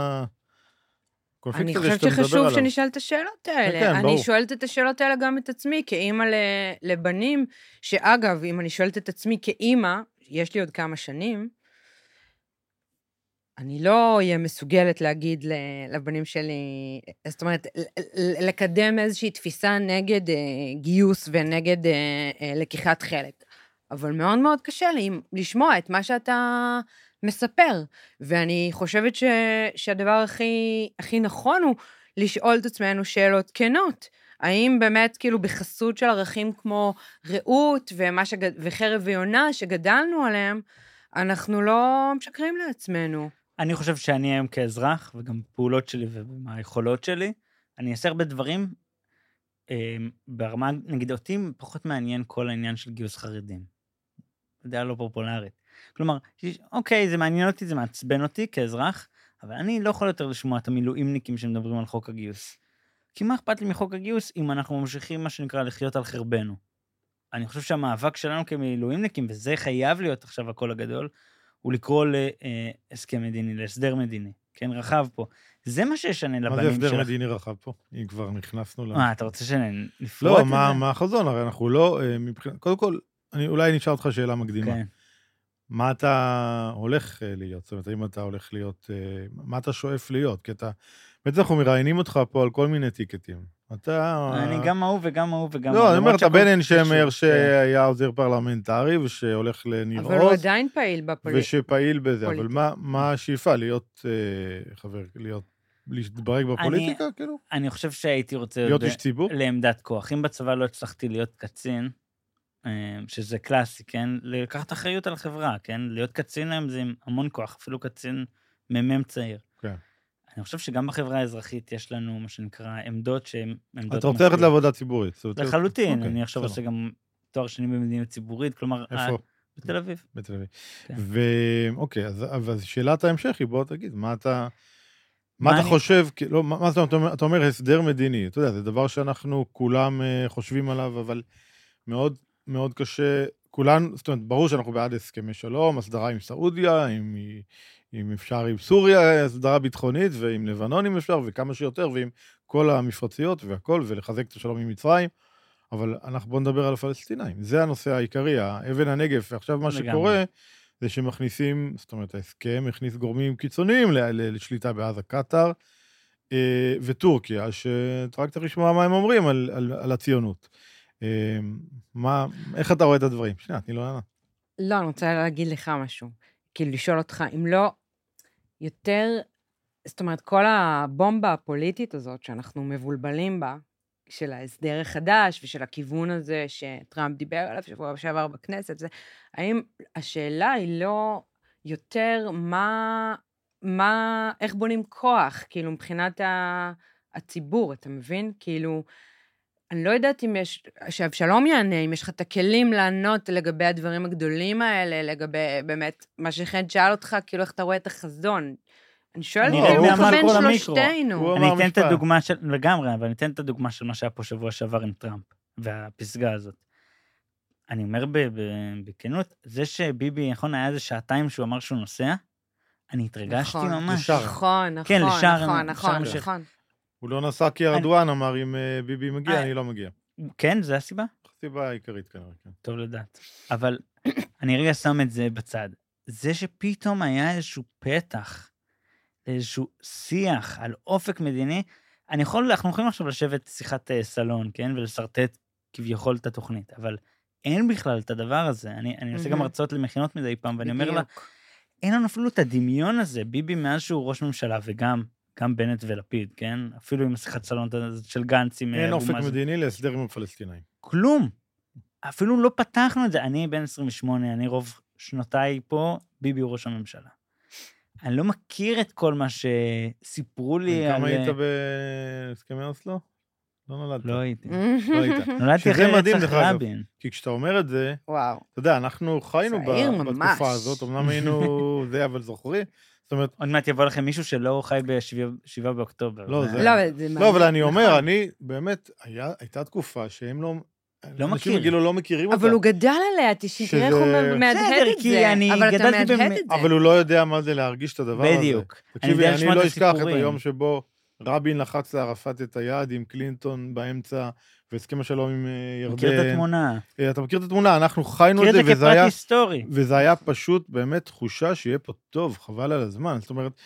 אני חושבת שחשוב שנשאל את השאלות האלה. כן, אני שואלת את השאלות האלה גם את עצמי, כאימא לבנים, שאגב, אם אני שואלת את עצמי כאימא, יש לי עוד כמה שנים, אני לא אהיה מסוגלת להגיד לבנים שלי, זאת אומרת, לקדם איזושהי תפיסה נגד גיוס ונגד לקיחת חלק. אבל מאוד מאוד קשה לי לשמוע את מה שאתה מספר, ואני חושבת שהדבר הכי נכון הוא לשאול את עצמנו שאלות כנות. האם באמת כאילו בחסות של ערכים כמו רעות וחרב ויונה שגדלנו עליהם, אנחנו לא משקרים לעצמנו. אני חושב שאני היום כאזרח, וגם פעולות שלי ומהיכולות שלי, אני אעשה הרבה דברים, ברמה, נגיד אותי פחות מעניין כל העניין של גיוס חרדים. זה דעה לא פופולרית. כלומר, אוקיי, זה מעניין אותי, זה מעצבן אותי כאזרח, אבל אני לא יכול יותר לשמוע את המילואימניקים שמדברים על חוק הגיוס. כי מה אכפת לי מחוק הגיוס אם אנחנו ממשיכים מה שנקרא לחיות על חרבנו? אני חושב שהמאבק שלנו כמילואימניקים, וזה חייב להיות עכשיו הקול הגדול, הוא לקרוא להסכם מדיני, להסדר מדיני, כן, רחב פה. זה מה שישנה לבנים שלך. מה זה הסדר מדיני רחב פה? אם כבר נכנסנו אתה רוצה שנפרוט את זה? לא, מה החזון? הרי אנחנו לא, קודם כל, אולי נשאל אותך שאלה מקדימה. כן. מה אתה הולך להיות? זאת אומרת, אם אתה הולך להיות, מה אתה שואף להיות? כי אתה, בעצם אנחנו מראיינים אותך פה על כל מיני טיקטים. אני גם ההוא וגם ההוא וגם... לא, אני אומר, אתה בן שמר שהיה עוזר פרלמנטרי ושהולך לניר עוז. אבל הוא עדיין פעיל בפוליטיקה. ושפעיל בזה, אבל מה השאיפה? להיות חבר, להתברג בפוליטיקה, כאילו? אני חושב שהייתי רוצה... להיות איש ציבור? לעמדת כוח. אם בצבא לא הצלחתי להיות קצין, שזה קלאסי, כן? לקחת אחריות על החברה, כן? להיות קצין להם זה עם המון כוח, אפילו קצין ממם צעיר. כן. אני חושב שגם בחברה האזרחית יש לנו מה שנקרא עמדות שהן עמדות... אתה רוצה ללכת לעבודה ציבורית? לחלוטין, אני עכשיו עושה גם תואר שני במדיניות ציבורית, כלומר... איפה? בתל אביב. בתל אביב. ואוקיי, אז שאלת ההמשך היא, בוא תגיד, מה אתה חושב, מה אתה אומר הסדר מדיני? אתה יודע, זה דבר שאנחנו כולם חושבים עליו, אבל מאוד מאוד קשה, זאת אומרת, ברור שאנחנו בעד הסכמי שלום, הסדרה עם סעודיה, אם אפשר עם סוריה, הסדרה ביטחונית, ועם לבנון אם אפשר, וכמה שיותר, ועם כל המפרציות והכל, ולחזק את השלום עם מצרים, אבל בוא נדבר על הפלסטינאים. זה הנושא העיקרי, אבן הנגף, ועכשיו מה שקורה, זה שמכניסים, זאת אומרת, ההסכם הכניס גורמים קיצוניים לשליטה בעזה, קטר וטורקיה, שרק צריך לשמוע מה הם אומרים על הציונות. איך אתה רואה את הדברים? שנייה, תני לו לענות. לא, אני רוצה להגיד לך משהו. כאילו, לשאול אותך, אם לא יותר, זאת אומרת, כל הבומבה הפוליטית הזאת שאנחנו מבולבלים בה, של ההסדר החדש ושל הכיוון הזה שטראמפ דיבר עליו שבוע שעבר בכנסת, זה, האם השאלה היא לא יותר איך בונים כוח, כאילו, מבחינת הציבור, אתה מבין? כאילו, אני לא יודעת אם יש, שאבשלום יענה, אם יש לך את הכלים לענות לגבי הדברים הגדולים האלה, לגבי באמת, מה שחן שאל אותך, כאילו איך אתה רואה את החזון. אני שואלת, הוא מכוון שלושתנו. אני אתן את הדוגמה של, לגמרי, אבל אני אתן את הדוגמה של מה שהיה פה שבוע שעבר עם טראמפ, והפסגה הזאת. אני אומר בכנות, זה שביבי, נכון, היה איזה שעתיים שהוא אמר שהוא נוסע, אני התרגשתי ממש. נכון. הוא לא נסע כי ארדואן אמר, אם ביבי מגיע, אני לא מגיע. כן, זה הסיבה? הסיבה העיקרית כנראה. טוב לדעת. אבל אני רגע שם את זה בצד. זה שפתאום היה איזשהו פתח, איזשהו שיח על אופק מדיני, אנחנו יכולים עכשיו לשבת שיחת סלון, כן? ולסרטט כביכול את התוכנית, אבל אין בכלל את הדבר הזה. אני עושה גם הרצאות למכינות מדי פעם, ואני אומר לה, אין לנו אפילו את הדמיון הזה, ביבי מאז שהוא ראש ממשלה וגם בנט ולפיד, כן? אפילו עם השיחת סלון של גנץ עם... אין אופק מדיני להסדר עם הפלסטינאים. כלום. אפילו לא פתחנו את זה. אני בן 28, אני רוב שנותיי פה, ביבי הוא ראש הממשלה. אני לא מכיר את כל מה שסיפרו לי כמה היית בהסכמי אוסלו? לא נולדת. לא הייתי. לא היית. נולדתי אחרי רצח רבין. כי כשאתה אומר את זה, וואו. אתה יודע, אנחנו חיינו צעיר ממש. בתקופה הזאת, אמנם היינו זה, אבל זוכרי. זאת אומרת... עוד מעט יבוא לכם מישהו שלא חי ב-7 באוקטובר. לא, זה... לא, אבל אני אומר, אני באמת, הייתה תקופה שהם לא... אנשים בגילו לא מכירים אותה. אבל הוא גדל עליה, תראה איך הוא מהדהד את זה. אבל אתה מהדהד את זה. אבל הוא לא יודע מה זה להרגיש את הדבר הזה. בדיוק. תקשיבי, אני לא אשכח את היום שבו רבין לחץ לערפאת את היד עם קלינטון באמצע, והסכם השלום עם ירדן. מכיר את התמונה. אתה מכיר את התמונה, אנחנו חיינו את זה, וזה היה פשוט באמת תחושה שיהיה פה טוב, חבל על הזמן. זאת אומרת...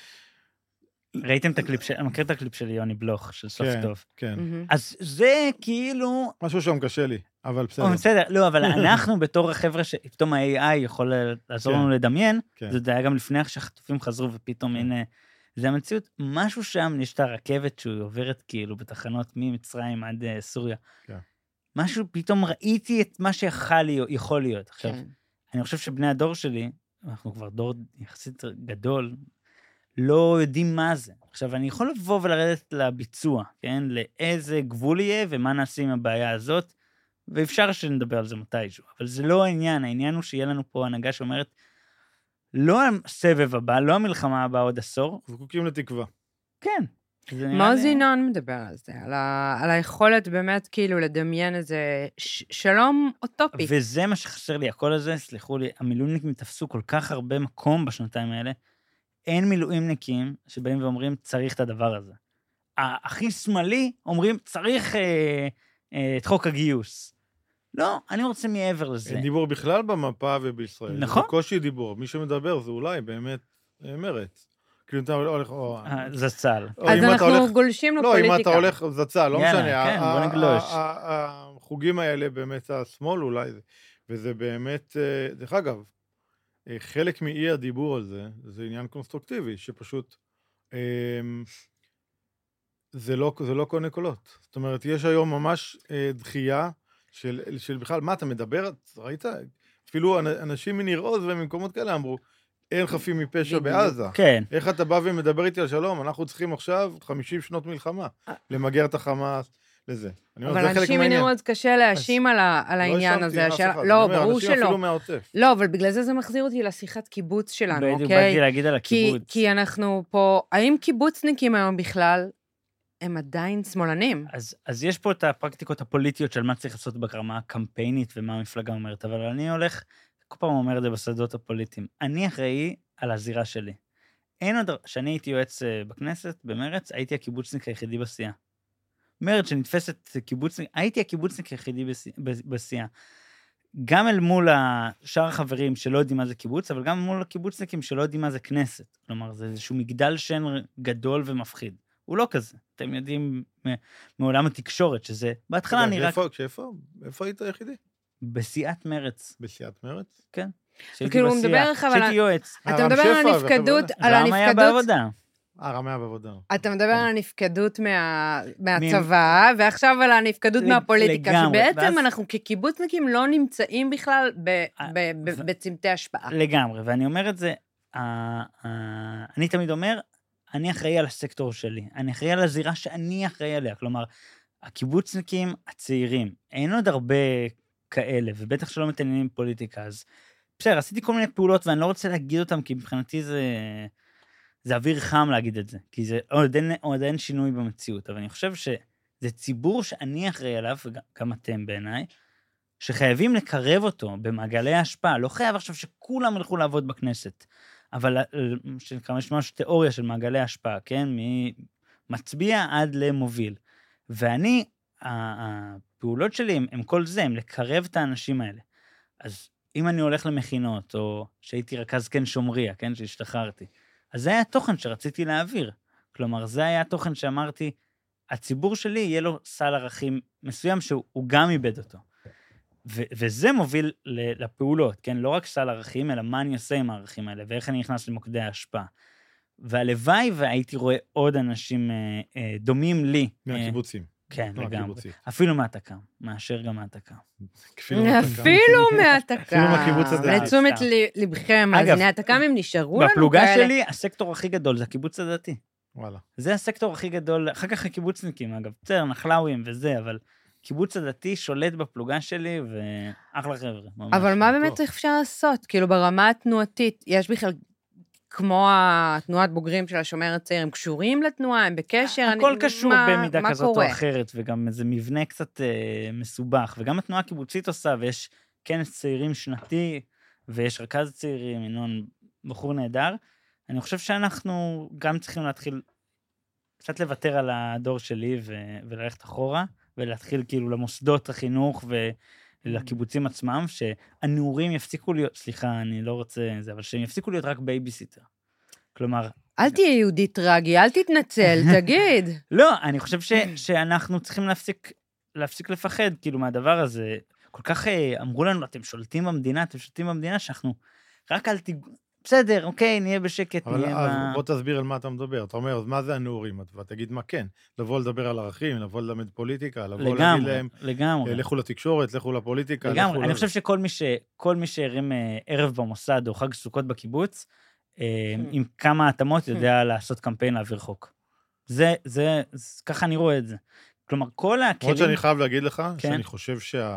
ראיתם את הקליפ אני מכיר את הקליפ של יוני בלוך, של סוף טוב. כן. אז זה כאילו... משהו שם קשה לי, אבל בסדר. בסדר, לא, אבל אנחנו בתור החבר'ה שפתאום ה-AI יכול לעזור לנו לדמיין, זה היה גם לפני שהחטופים חזרו ופתאום הנה... זה המציאות, משהו שם, יש את הרכבת שהוא עוברת כאילו בתחנות ממצרים עד סוריה. משהו, פתאום ראיתי את מה שיכול להיות. עכשיו, אני חושב שבני הדור שלי, אנחנו כבר דור יחסית גדול, לא יודעים מה זה. עכשיו, אני יכול לבוא ולרדת לביצוע, כן? לאיזה גבול יהיה ומה נעשה עם הבעיה הזאת, ואפשר שנדבר על זה מתישהו. אבל זה לא העניין, העניין הוא שיהיה לנו פה הנהגה שאומרת, לא הסבב הבא, לא המלחמה הבאה עוד עשור. זקוקים לתקווה. כן. מעוז ינון מדבר על זה, על היכולת באמת כאילו לדמיין איזה שלום אוטופי. וזה מה שחסר לי, הכל הזה, סליחו לי, המילואימניקים תפסו כל כך הרבה מקום בשנתיים האלה, אין מילואימניקים שבאים ואומרים, צריך את הדבר הזה. הכי שמאלי אומרים, צריך את חוק הגיוס. לא, אני רוצה מעבר לזה. אין דיבור בכלל במפה ובישראל. נכון. זה קושי דיבור. מי שמדבר זה אולי באמת מרץ. כאילו אתה הולך... זצ"ל. אז אנחנו גולשים לפוליטיקה. לא, אם אתה הולך זצ"ל, לא משנה. כן, בוא נגלוש. החוגים האלה באמת השמאל אולי, וזה באמת, דרך אגב, חלק מאי הדיבור על זה, זה עניין קונסטרוקטיבי, שפשוט זה לא קונה קולות. זאת אומרת, יש היום ממש דחייה של בכלל, מה אתה מדבר? ראית? אפילו אנשים מניר עוז וממקומות כאלה אמרו, אין חפים מפשע בעזה. כן. איך אתה בא ומדבר איתי על שלום? אנחנו צריכים עכשיו 50 שנות מלחמה, למגר את החמאס לזה. אבל אנשים מניר עוז קשה להאשים על העניין הזה. לא, ברור שלא. אנשים אפילו מהעוטף. לא, אבל בגלל זה מחזיר אותי לשיחת קיבוץ שלנו, אוקיי? בדיוק, באתי להגיד על הקיבוץ. כי אנחנו פה, האם קיבוצניקים היום בכלל, הם עדיין שמאלנים? אז יש פה את הפרקטיקות הפוליטיות של מה צריך לעשות ברמה הקמפיינית ומה המפלגה אומרת, אבל אני הולך, כל פעם אומר את זה בשדות הפוליטיים, אני אחראי על הזירה שלי. אין עוד, שאני הייתי יועץ בכנסת, במרץ, הייתי הקיבוצניק היחידי בסיעה. מרץ שנתפסת קיבוצניק, הייתי הקיבוצניק היחידי בסיעה. גם אל מול שאר החברים שלא יודעים מה זה קיבוץ, אבל גם מול הקיבוצניקים שלא יודעים מה זה כנסת. כלומר, זה איזשהו מגדל שן גדול ומפחיד. הוא לא כזה. אתם יודעים מעולם התקשורת, שזה בהתחלה נראה... איפה היית היחידי? בסיעת מרץ. בסיעת מרץ? כן. כאילו הוא מדבר לך, אבל... שהייתי יועץ. אתה מדבר על הנפקדות... רם היה בעבודה. רם היה בעבודה. אתה מדבר על הנפקדות מהצבא, ועכשיו על הנפקדות מהפוליטיקה, שבעצם אנחנו כקיבוצניקים לא נמצאים בכלל בצמתי השפעה. לגמרי, ואני אומר את זה, אני תמיד אומר, אני אחראי על הסקטור שלי, אני אחראי על הזירה שאני אחראי עליה, כלומר, הקיבוצניקים הצעירים, אין עוד הרבה כאלה, ובטח שלא מתעניינים פוליטיקה, אז בסדר, עשיתי כל מיני פעולות, ואני לא רוצה להגיד אותם, כי מבחינתי זה אוויר חם להגיד את זה, כי זה עוד אין שינוי במציאות, אבל אני חושב שזה ציבור שאני אחראי עליו, וגם אתם בעיניי, שחייבים לקרב אותו במעגלי ההשפעה, לא חייב עכשיו שכולם ילכו לעבוד בכנסת, אבל יש ממש תיאוריה של מעגלי השפעה, כן? ממצביע עד למוביל. ואני, הפעולות שלי הם כל זה, הם לקרב את האנשים האלה. אז אם אני הולך למכינות, או שהייתי רכז כן שומריה, כן? שהשתחררתי, אז זה היה התוכן שרציתי להעביר. כלומר, זה היה התוכן שאמרתי, הציבור שלי יהיה לו סל ערכים מסוים שהוא גם איבד אותו. וזה מוביל לפעולות, כן? לא רק סל ערכים, אלא מה אני עושה עם הערכים האלה, ואיך אני נכנס למוקדי ההשפעה. והלוואי והייתי רואה עוד אנשים דומים לי. מהקיבוצים. כן, לגמרי. אפילו מהתקם, מאשר גם מהתקם. אפילו מהתקם. אפילו מהקיבוץ הדתי. לתשומת לבכם, אז הנה התקם הם נשארו לנו כאלה. בפלוגה שלי, הסקטור הכי גדול זה הקיבוץ הדתי. וואלה. זה הסקטור הכי גדול, אחר כך הקיבוצניקים, אגב, בסדר, נחלאווים וזה, אבל קיבוץ הדתי שולט בפלוגה שלי, ואחלה חבר'ה. אבל מה באמת אפשר לעשות? כאילו, ברמה התנועתית, יש בכלל, כמו התנועת בוגרים של השומר הצעיר, הם קשורים לתנועה, הם בקשר? הכל קשור במידה כזאת או קורה? אחרת, וגם איזה מבנה קצת מסובך, וגם התנועה הקיבוצית עושה, ויש כנס צעירים שנתי, ויש רכז צעירים, ינון בחור נהדר. אני חושב שאנחנו גם צריכים להתחיל קצת לוותר על הדור שלי וללכת אחורה, ולהתחיל כאילו למוסדות החינוך ולקיבוצים עצמם, שהנעורים יפסיקו להיות, סליחה, אני לא רוצה זה, אבל שהם יפסיקו להיות רק בייביסיטר. כלומר... אל תהיה יהודי טרגי, אל תתנצל, תגיד. לא, אני חושב שאנחנו צריכים להפסיק לפחד, כאילו, מהדבר הזה. כל כך אמרו לנו, אתם שולטים במדינה, שאנחנו רק בסדר, אוקיי, נהיה בשקט, אבל נהיה... אז בוא תסביר על מה אתה מדבר. אתה אומר, אז מה זה הנעורים? ותגיד מה כן. לבוא לדבר על ערכים, לבוא ללמד פוליטיקה, לבוא להגיד להם, לכו לתקשורת, לכו לפוליטיקה. לגמרי, אני חושב שכל מי שהרים ערב במוסד או חג סוכות בקיבוץ, עם כמה התאמות יודע לעשות קמפיין להעביר חוק. ככה אני רואה את זה. כלומר, כל הכלים... עוד שאני חייב להגיד לך, שאני חושב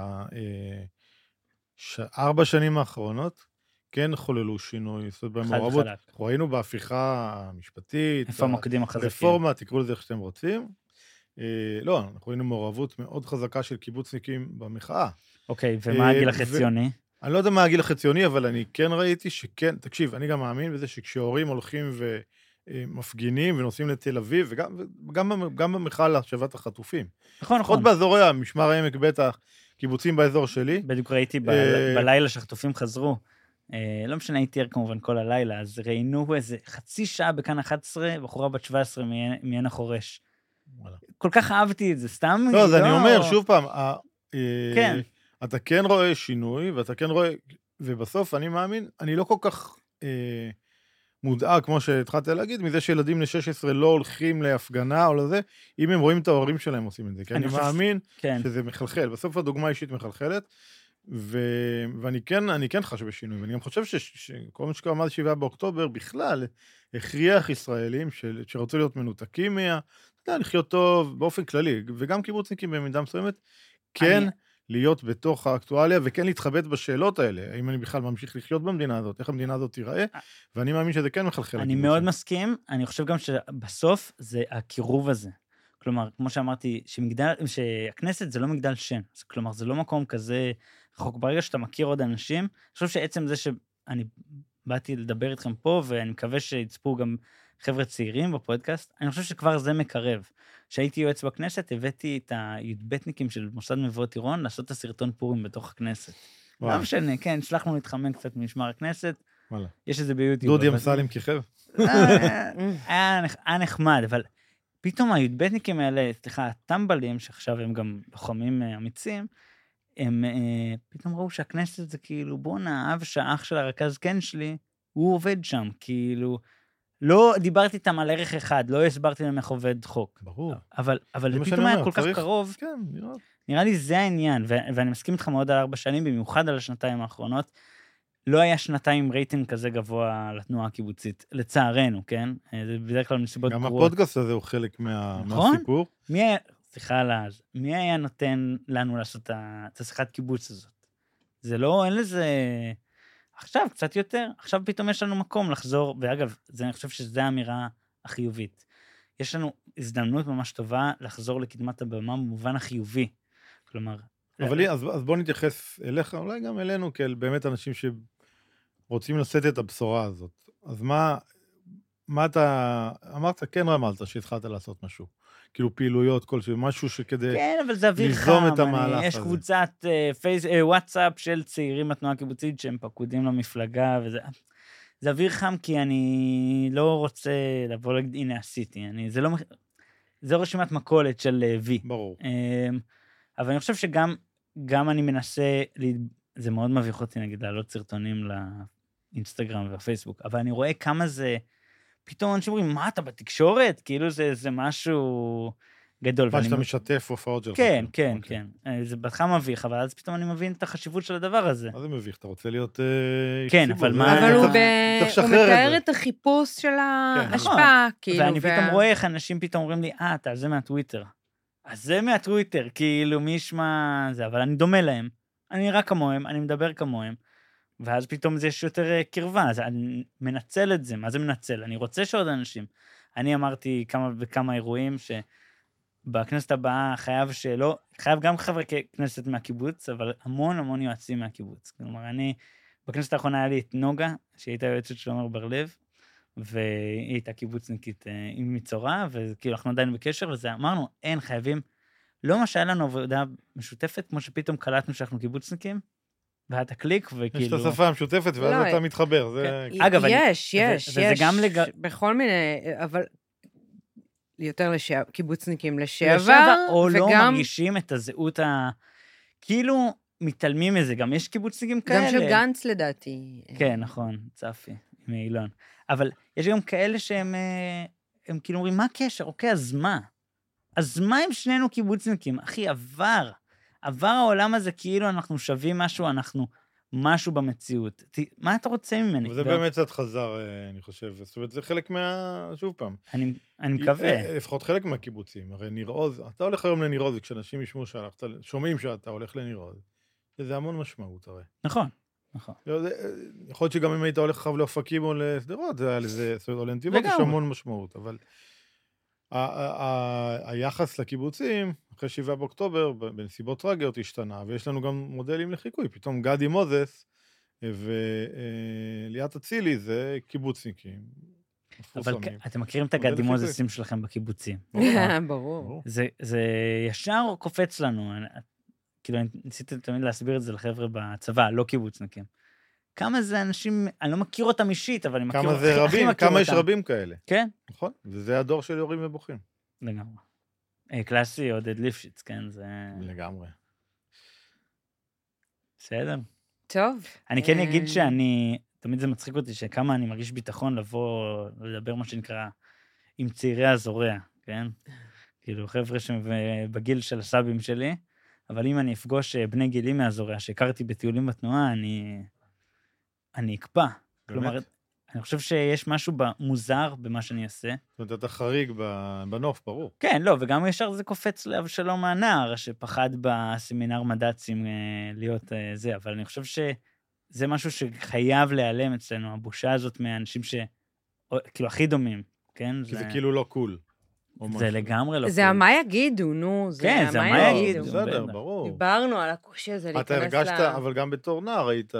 ש4 שנים האחרונות, כן חוללו שינוי, זאת אומרת, במעורבות, אנחנו ראינו בהפיכה המשפטית, איפה המוקדים החזקים? רפורמה, תקראו לזה איך שאתם רוצים. לא, אנחנו ראינו מעורבות מאוד חזקה של קיבוצניקים במחאה. אוקיי, ומה הגיל החציוני? אני לא יודע מה הגיל החציוני, אבל אני כן ראיתי שכן, תקשיב, אני גם מאמין בזה שכשהורים הולכים ומפגינים ונוסעים לתל אביב, וגם במחאה להשבת החטופים. נכון. עוד באזורי המשמר העמק בטח, קיבוצים באזור שלי. בדיוק ראיתי בלילה שהחטופים חזרו. לא משנה, הייתי ער כמובן כל הלילה, אז ראינו איזה חצי שעה בכאן 11, בחורה בת 17 מעין החורש. כל כך אהבתי את זה, סתם... לא, אז אני אומר, שוב פעם, כן. אתה כן רואה שינוי, ואתה כן רואה, ובסוף אני מאמין, אני לא כל כך מודאג, כמו שהתחלת להגיד, מזה שילדים בני 16 לא הולכים להפגנה או לזה, אם הם רואים את ההורים שלהם עושים את זה, כי אני מאמין שזה מחלחל, בסוף הדוגמה האישית מחלחלת, ואני כן חש בשינוי, ואני גם חושב שכל מה שקרה מאז 7 באוקטובר בכלל הכריח ישראלים שרצו להיות מנותקים לחיות טוב באופן כללי, וגם קיבוצניקים במידה מסוימת, כן להיות בתוך האקטואליה, וכן להתחבט בשאלות האלה, האם אני בכלל ממשיך לחיות במדינה הזאת, איך המדינה הזאת תיראה, ואני מאמין שזה כן מחלחל. אני מאוד מסכים, אני חושב גם שבסוף זה הקירוב הזה. כלומר, כמו שאמרתי, שהכנסת זה לא מגדל שן, כלומר, זה לא מקום כזה רחוק. ברגע שאתה מכיר עוד אנשים, אני חושב שעצם זה שאני באתי לדבר איתכם פה, ואני מקווה שיצפו גם חבר'ה צעירים בפודקאסט, אני חושב שכבר זה מקרב. כשהייתי יועץ בכנסת, הבאתי את הי"בניקים של מוסד מבואות עירון, לעשות את הסרטון פורים בתוך הכנסת. לא משנה, כן, שלחנו להתחמם קצת ממשמר הכנסת, יש את זה ביוטיוב. דודי אמסלם כיכב. היה נחמד, אבל פתאום הי"בניקים האלה, סליחה, הטמבלים, שעכשיו הם גם לוחמים אמיצים, הם פתאום ראו שהכנסת זה כאילו, בונה, אב שהאח של הרכז כן שלי, הוא עובד שם, כאילו, לא דיברתי איתם על ערך אחד, לא הסברתי להם איך עובד חוק. ברור. אבל זה פתאום היה כל כך קרוב. כן, נראה לי זה העניין, ואני מסכים איתך מאוד על 4 שנים, במיוחד על השנתיים האחרונות, לא היה 2 רייטינג כזה גבוה לתנועה הקיבוצית, לצערנו, כן? זה בדרך כלל מסיבות גרועות. גם הפודקאסט הזה הוא חלק מהסיפור. מי היה נותן לנו לעשות את השיחת קיבוץ הזאת? זה לא, אין לזה... עכשיו קצת יותר, עכשיו פתאום יש לנו מקום לחזור, ואגב, אני חושב שזו האמירה החיובית. יש לנו הזדמנות ממש טובה לחזור לקדמת הבמה במובן החיובי. כלומר... אז בוא נתייחס אליך, אולי גם אלינו, כאל באמת אנשים שרוצים לשאת את הבשורה הזאת. אז מה אתה... אמרת, כן רמזת שהתחלת לעשות משהו. כאילו פעילויות כלשהו, משהו שכדי כן, אבל זה אוויר ליזום את המהלך הזה. יש קבוצת וואטסאפ של צעירים בתנועה הקיבוצית שהם פקודים למפלגה, וזה... זה אוויר חם כי אני לא רוצה לבוא להגיד, הנה עשיתי, זה רשימת מכולת של וי. ברור. אבל אני חושב שגם אני מנסה, זה מאוד מביך אותי נגיד להעלות סרטונים לאינסטגרם והפייסבוק, אבל אני רואה כמה זה... פתאום אנשים אומרים, מה, אתה בתקשורת? כאילו זה משהו גדול. מה שאתה משתף הופעות שלך. כן, כן, כן. זה בהתחלה מביך, אבל אז פתאום אני מבין את החשיבות של הדבר הזה. מה זה מביך? אתה רוצה להיות כן, אבל מה... אבל הוא מתאר את החיפוש של ההשפעה, כאילו. ואני פתאום רואה איך אנשים פתאום אומרים לי, אתה זה מהטוויטר. אז זה מהטוויטר, כאילו מי ישמע זה, אבל אני דומה להם. אני נראה כמוהם, אני מדבר כמוהם. ואז פתאום זה יש יותר קרבה, אז אני מנצל את זה. מה זה מנצל? אני רוצה שעוד אנשים. אני אמרתי כמה וכמה אירועים שבכנסת הבאה חייב גם חברי כנסת מהקיבוץ, אבל המון יועצים מהקיבוץ. כלומר, בכנסת האחרונה היה לי את נוגה, שהייתה יועצת של עומר בר-לב, והיא הייתה קיבוצניקית עם מצורע, וכאילו אנחנו עדיין בקשר, וזה אמרנו, חייבים, לא מה שהיה לנו עבודה משותפת, כמו שפתאום קלטנו שאנחנו קיבוצניקים, והיה את הקליק, וכאילו... יש את השפה המשותפת, ואז אתה מתחבר. אגב, יש, בכל מיני, אבל יותר קיבוצניקים לשעבר, או לא מרגישים את הזהות כאילו מתעלמים מזה, גם יש קיבוצניקים כאלה. גם של גנץ לדעתי. כן, נכון, צפי, מאילון. אבל יש גם כאלה שהם כאילו אומרים, מה הקשר? אוקיי, אז מה? אז מה אם שנינו קיבוצניקים? אחי, עבר העולם הזה כאילו אנחנו שווים משהו, אנחנו משהו במציאות. מה אתה רוצה ממני? וזה באמת קצת חזר, אני חושב. זאת אומרת, זה חלק שוב פעם. אני מקווה. לפחות חלק מהקיבוצים. הרי ניר עוז, אתה הולך היום לניר עוז, וכשאנשים ישמעו שומעים שאתה הולך לניר עוז, זה המון משמעות הרי. נכון. יכול להיות שגם אם היית הולך עכשיו לאופקים או לסדרות, זה היה לזה, זאת אומרת, או לנתיבות, יש המון משמעות, אבל היחס לקיבוצים, אחרי 7 באוקטובר, בנסיבות טרגיות השתנה, ויש לנו גם מודלים לחיקוי, פתאום גדי מוזס וליאת אצילי זה קיבוצניקים. אבל אתם מכירים את הגדי מוזסים שלכם בקיבוצים? ברור. זה ישר קופץ לנו, כאילו אני ניסיתי תמיד להסביר את זה לחבר'ה בצבא, לא קיבוצניקים. כמה זה אנשים, אני לא מכיר אותם אישית, אבל אני מכיר אותם. כמה זה רבים, כמה יש רבים כאלה. כן. נכון, וזה הדור של יורים ובוכים. לגמרי. קלאסי, עודד ליפשיץ, כן, זה... לגמרי. בסדר. טוב. אני כן אגיד שאני, תמיד זה מצחיק אותי, שכמה אני מרגיש ביטחון לבוא, לדבר מה שנקרא, עם צעירי הזורע, כן? כאילו, חבר'ה שבגיל של הסבים שלי, אבל אם אני אפגוש בני גילים מהזורע, שהכרתי בטיולים בתנועה, אני אקפא. כלומר, אני חושב שיש משהו מוזר במה שאני אעשה. זאת אומרת, אתה חריג בנוף, ברור. כן, לא, וגם ישר זה קופץ לאבשלום הנער, שפחד בסמינר מד"צים להיות זה, אבל אני חושב שזה משהו שחייב להיעלם אצלנו, הבושה הזאת מהאנשים כאילו הכי דומים, כן? כי זה כאילו לא קול. זה לגמרי לא קול. זה מה יגידו, נו. כן, זה מה יגידו. בסדר, ברור. דיברנו על הקושי הזה להיכנס אתה הרגשת, אבל גם בתור נער היית...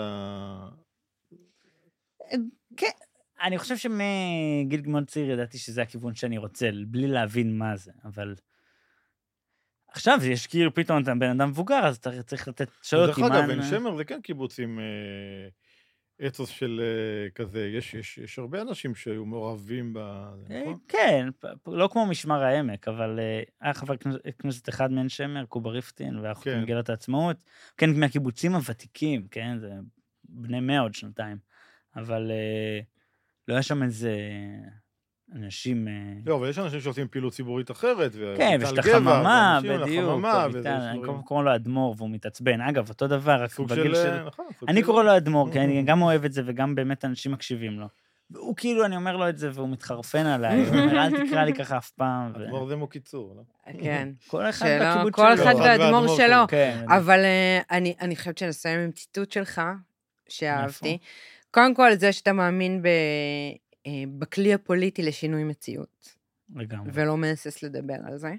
כן, אני חושב שמגיל מאוד צעיר ידעתי שזה הכיוון שאני רוצה, בלי להבין מה זה, אבל עכשיו יש כאילו פתאום אתה בן אדם מבוגר, אז אתה צריך לתת שאלות. דרך אגב, בן שמר זה כן קיבוץ עם אתוס של כזה, יש הרבה אנשים שהיו מעורבים כן, לא כמו משמר העמק, אבל היה חבר כנסת אחד מעין שמר, קובה ריפטין, ואנחנו במגילת העצמאות, כן, מהקיבוצים הוותיקים, כן, זה בני 100 עוד שנתיים. אבל לא יש שם איזה אנשים... לא, אבל יש אנשים שעושים פעילות ציבורית אחרת, כן, ויש את החממה, בדיוק, אני קורא לו אדמו"ר, והוא מתעצבן. אגב, אותו דבר, רק בגיל של... אני קורא לו אדמו"ר, כי אני גם אוהב את זה, וגם באמת אנשים מקשיבים לו. והוא כאילו, אני אומר לו את זה, והוא מתחרפן עליי, הוא אומר, אל תקרא לי ככה אף פעם. אדמו"ר זה קיצור, לא? כן. כל אחד בקיבוץ שלו. כל אחד באדמו"ר שלו. אבל אני חושבת שנסיים עם ציטוט שלך, שאהבתי. קודם כל, זה שאתה מאמין בכלי הפוליטי לשינוי מציאות. לגמרי. ולא מנסס לדבר על זה.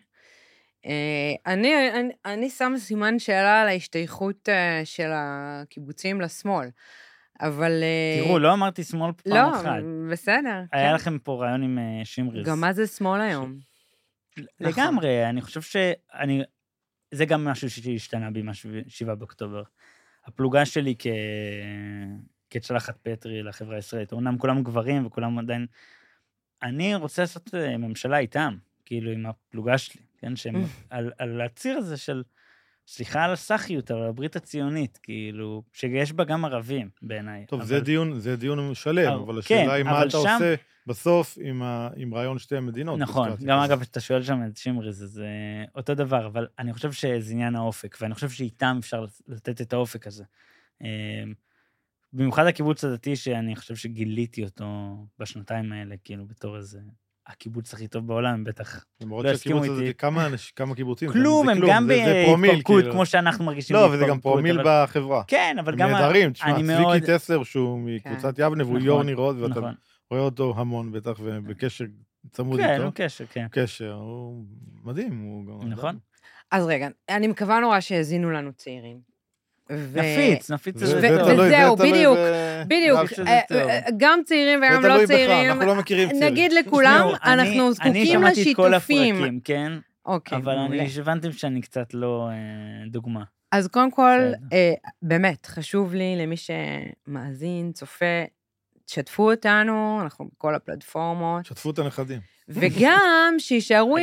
אני שם סימן שאלה על ההשתייכות של הקיבוצים לשמאל. אבל... תראו, לא אמרתי שמאל פעם אחת. לא, בסדר. היה לכם פה רעיון עם שמריס. גם מה זה שמאל היום? לגמרי, אני חושב זה גם משהו שהשתנה בי מה-7 באוקטובר. הפלוגה שלי כצלחת פטרי לחברה הישראלית. אומנם כולם גברים וכולם עדיין... אני רוצה לעשות ממשלה איתם, כאילו עם הפלוגה שלי, כן? שהם על הציר הזה של סליחה על הסחיות, אבל הברית הציונית, כאילו, שיש בה גם ערבים בעיניי. טוב, אבל... זה דיון שלם, אבל כן, השאלה היא מה אתה שם... עושה בסוף עם רעיון שתי המדינות. נכון, גם אגב, אתה שואל שם את שמרי, זה אותו דבר, אבל אני חושב שזה עניין האופק, ואני חושב שאיתם אפשר לתת את האופק הזה. במיוחד הקיבוץ הדתי, שאני חושב שגיליתי אותו בשנתיים האלה, כאילו בתור איזה... הקיבוץ הכי טוב בעולם, בטח למרות שהקיבוץ הזה, כמה קיבוצים. כלום, הם גם בהתפרקות, כמו שאנחנו מרגישים. לא, וזה גם פרומיל בחברה. כן, אבל גם... הם נהדרים, תשמע, צביקי טסלר, שהוא מקבוצת יבנה, והוא יור נראות, ואתה רואה אותו המון, בטח, ובקשר צמוד איתו. כן, הוא קשר, כן. קשר, הוא מדהים. נכון. אז רגע, אני מקווה נורא שהזינו לנו צעירים. נפיץ את זה. וזהו, בדיוק. גם צעירים וגם לא צעירים. אנחנו לא מכירים צעירים. נגיד לכולם, אנחנו זקוקים לשיתופים. אני שמעתי את כל הפרקים, כן? אוקיי. אבל אני הבנתם שאני קצת לא דוגמה. אז קודם כל, באמת, חשוב לי למי שמאזין, צופה, תשתפו אותנו, אנחנו בכל הפלטפורמות. שתפו את הנכדים. וגם שישארו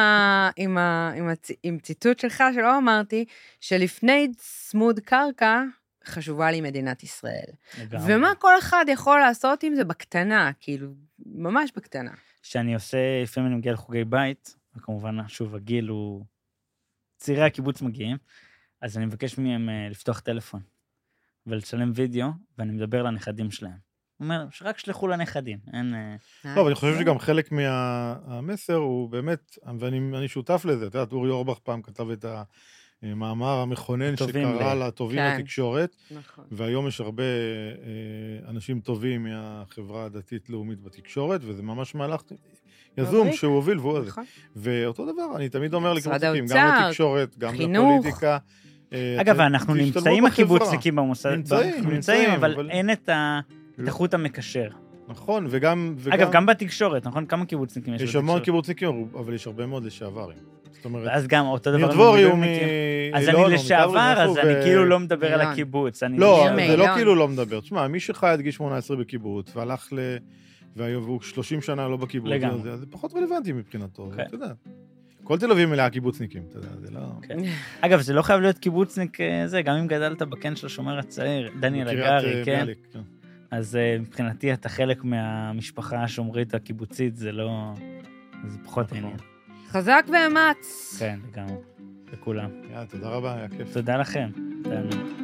עם ציטוט שלך, שלא אמרתי, שלפני צמוד קרקע, חשובה לי מדינת ישראל. ומה כל אחד יכול לעשות עם זה בקטנה, כאילו, ממש בקטנה. שאני עושה, לפעמים אני מגיע לחוגי בית, וכמובן, שוב, הגיל הוא... צעירי הקיבוץ מגיעים, אז אני מבקש מהם לפתוח טלפון, ולצלם וידאו, ואני מדבר לנכדים שלהם. הוא אומר, שרק שלחו לנכדים, אין... טוב, אני חושב שגם חלק מהמסר הוא באמת, ואני שותף לזה, אתה יודעת, אורי אורבך פעם כתב את המאמר המכונן שקרא לטובים בתקשורת, והיום יש הרבה אנשים טובים מהחברה הדתית-לאומית בתקשורת, וזה ממש מהלך יזום שהוא הוביל והוא הזה. ואותו דבר, אני תמיד אומר לקיבוצניקים, גם לתקשורת, גם לפוליטיקה. אגב, אנחנו נמצאים הקיבוצניקים במוסד, נמצאים, אבל אין את החוט המקשר. נכון, וגם... אגב, גם בתקשורת, נכון? כמה קיבוצניקים יש בתקשורת? יש המון קיבוצניקים, אבל יש הרבה מאוד לשעברים. זאת אומרת... ואז גם אותו דבר... נרדבורי הוא אז אני לשעבר, אז אני כאילו לא מדבר על הקיבוץ. לא, זה לא כאילו לא מדבר. תשמע, מי שחי עד גיל 18 בקיבוץ, והלך והוא 30 שנה לא בקיבוץ, זה פחות רלוונטי מבחינתו, אתה יודע. כל תל אביב מלאה קיבוצניקים, אתה יודע, זה לא... אגב, זה לא חייב להיות קיבוצניק זה, גם אם גדלת בקן של השומר הצעיר, דניאל הגרי, כן? אז מבחינתי אתה חלק מהמשפחה השומרית הקיבוצית, זה לא... זה פחות העניין. חזק ואמץ. כן, לגמרי. לכולם. תודה רבה, היה כיף. תודה לכם.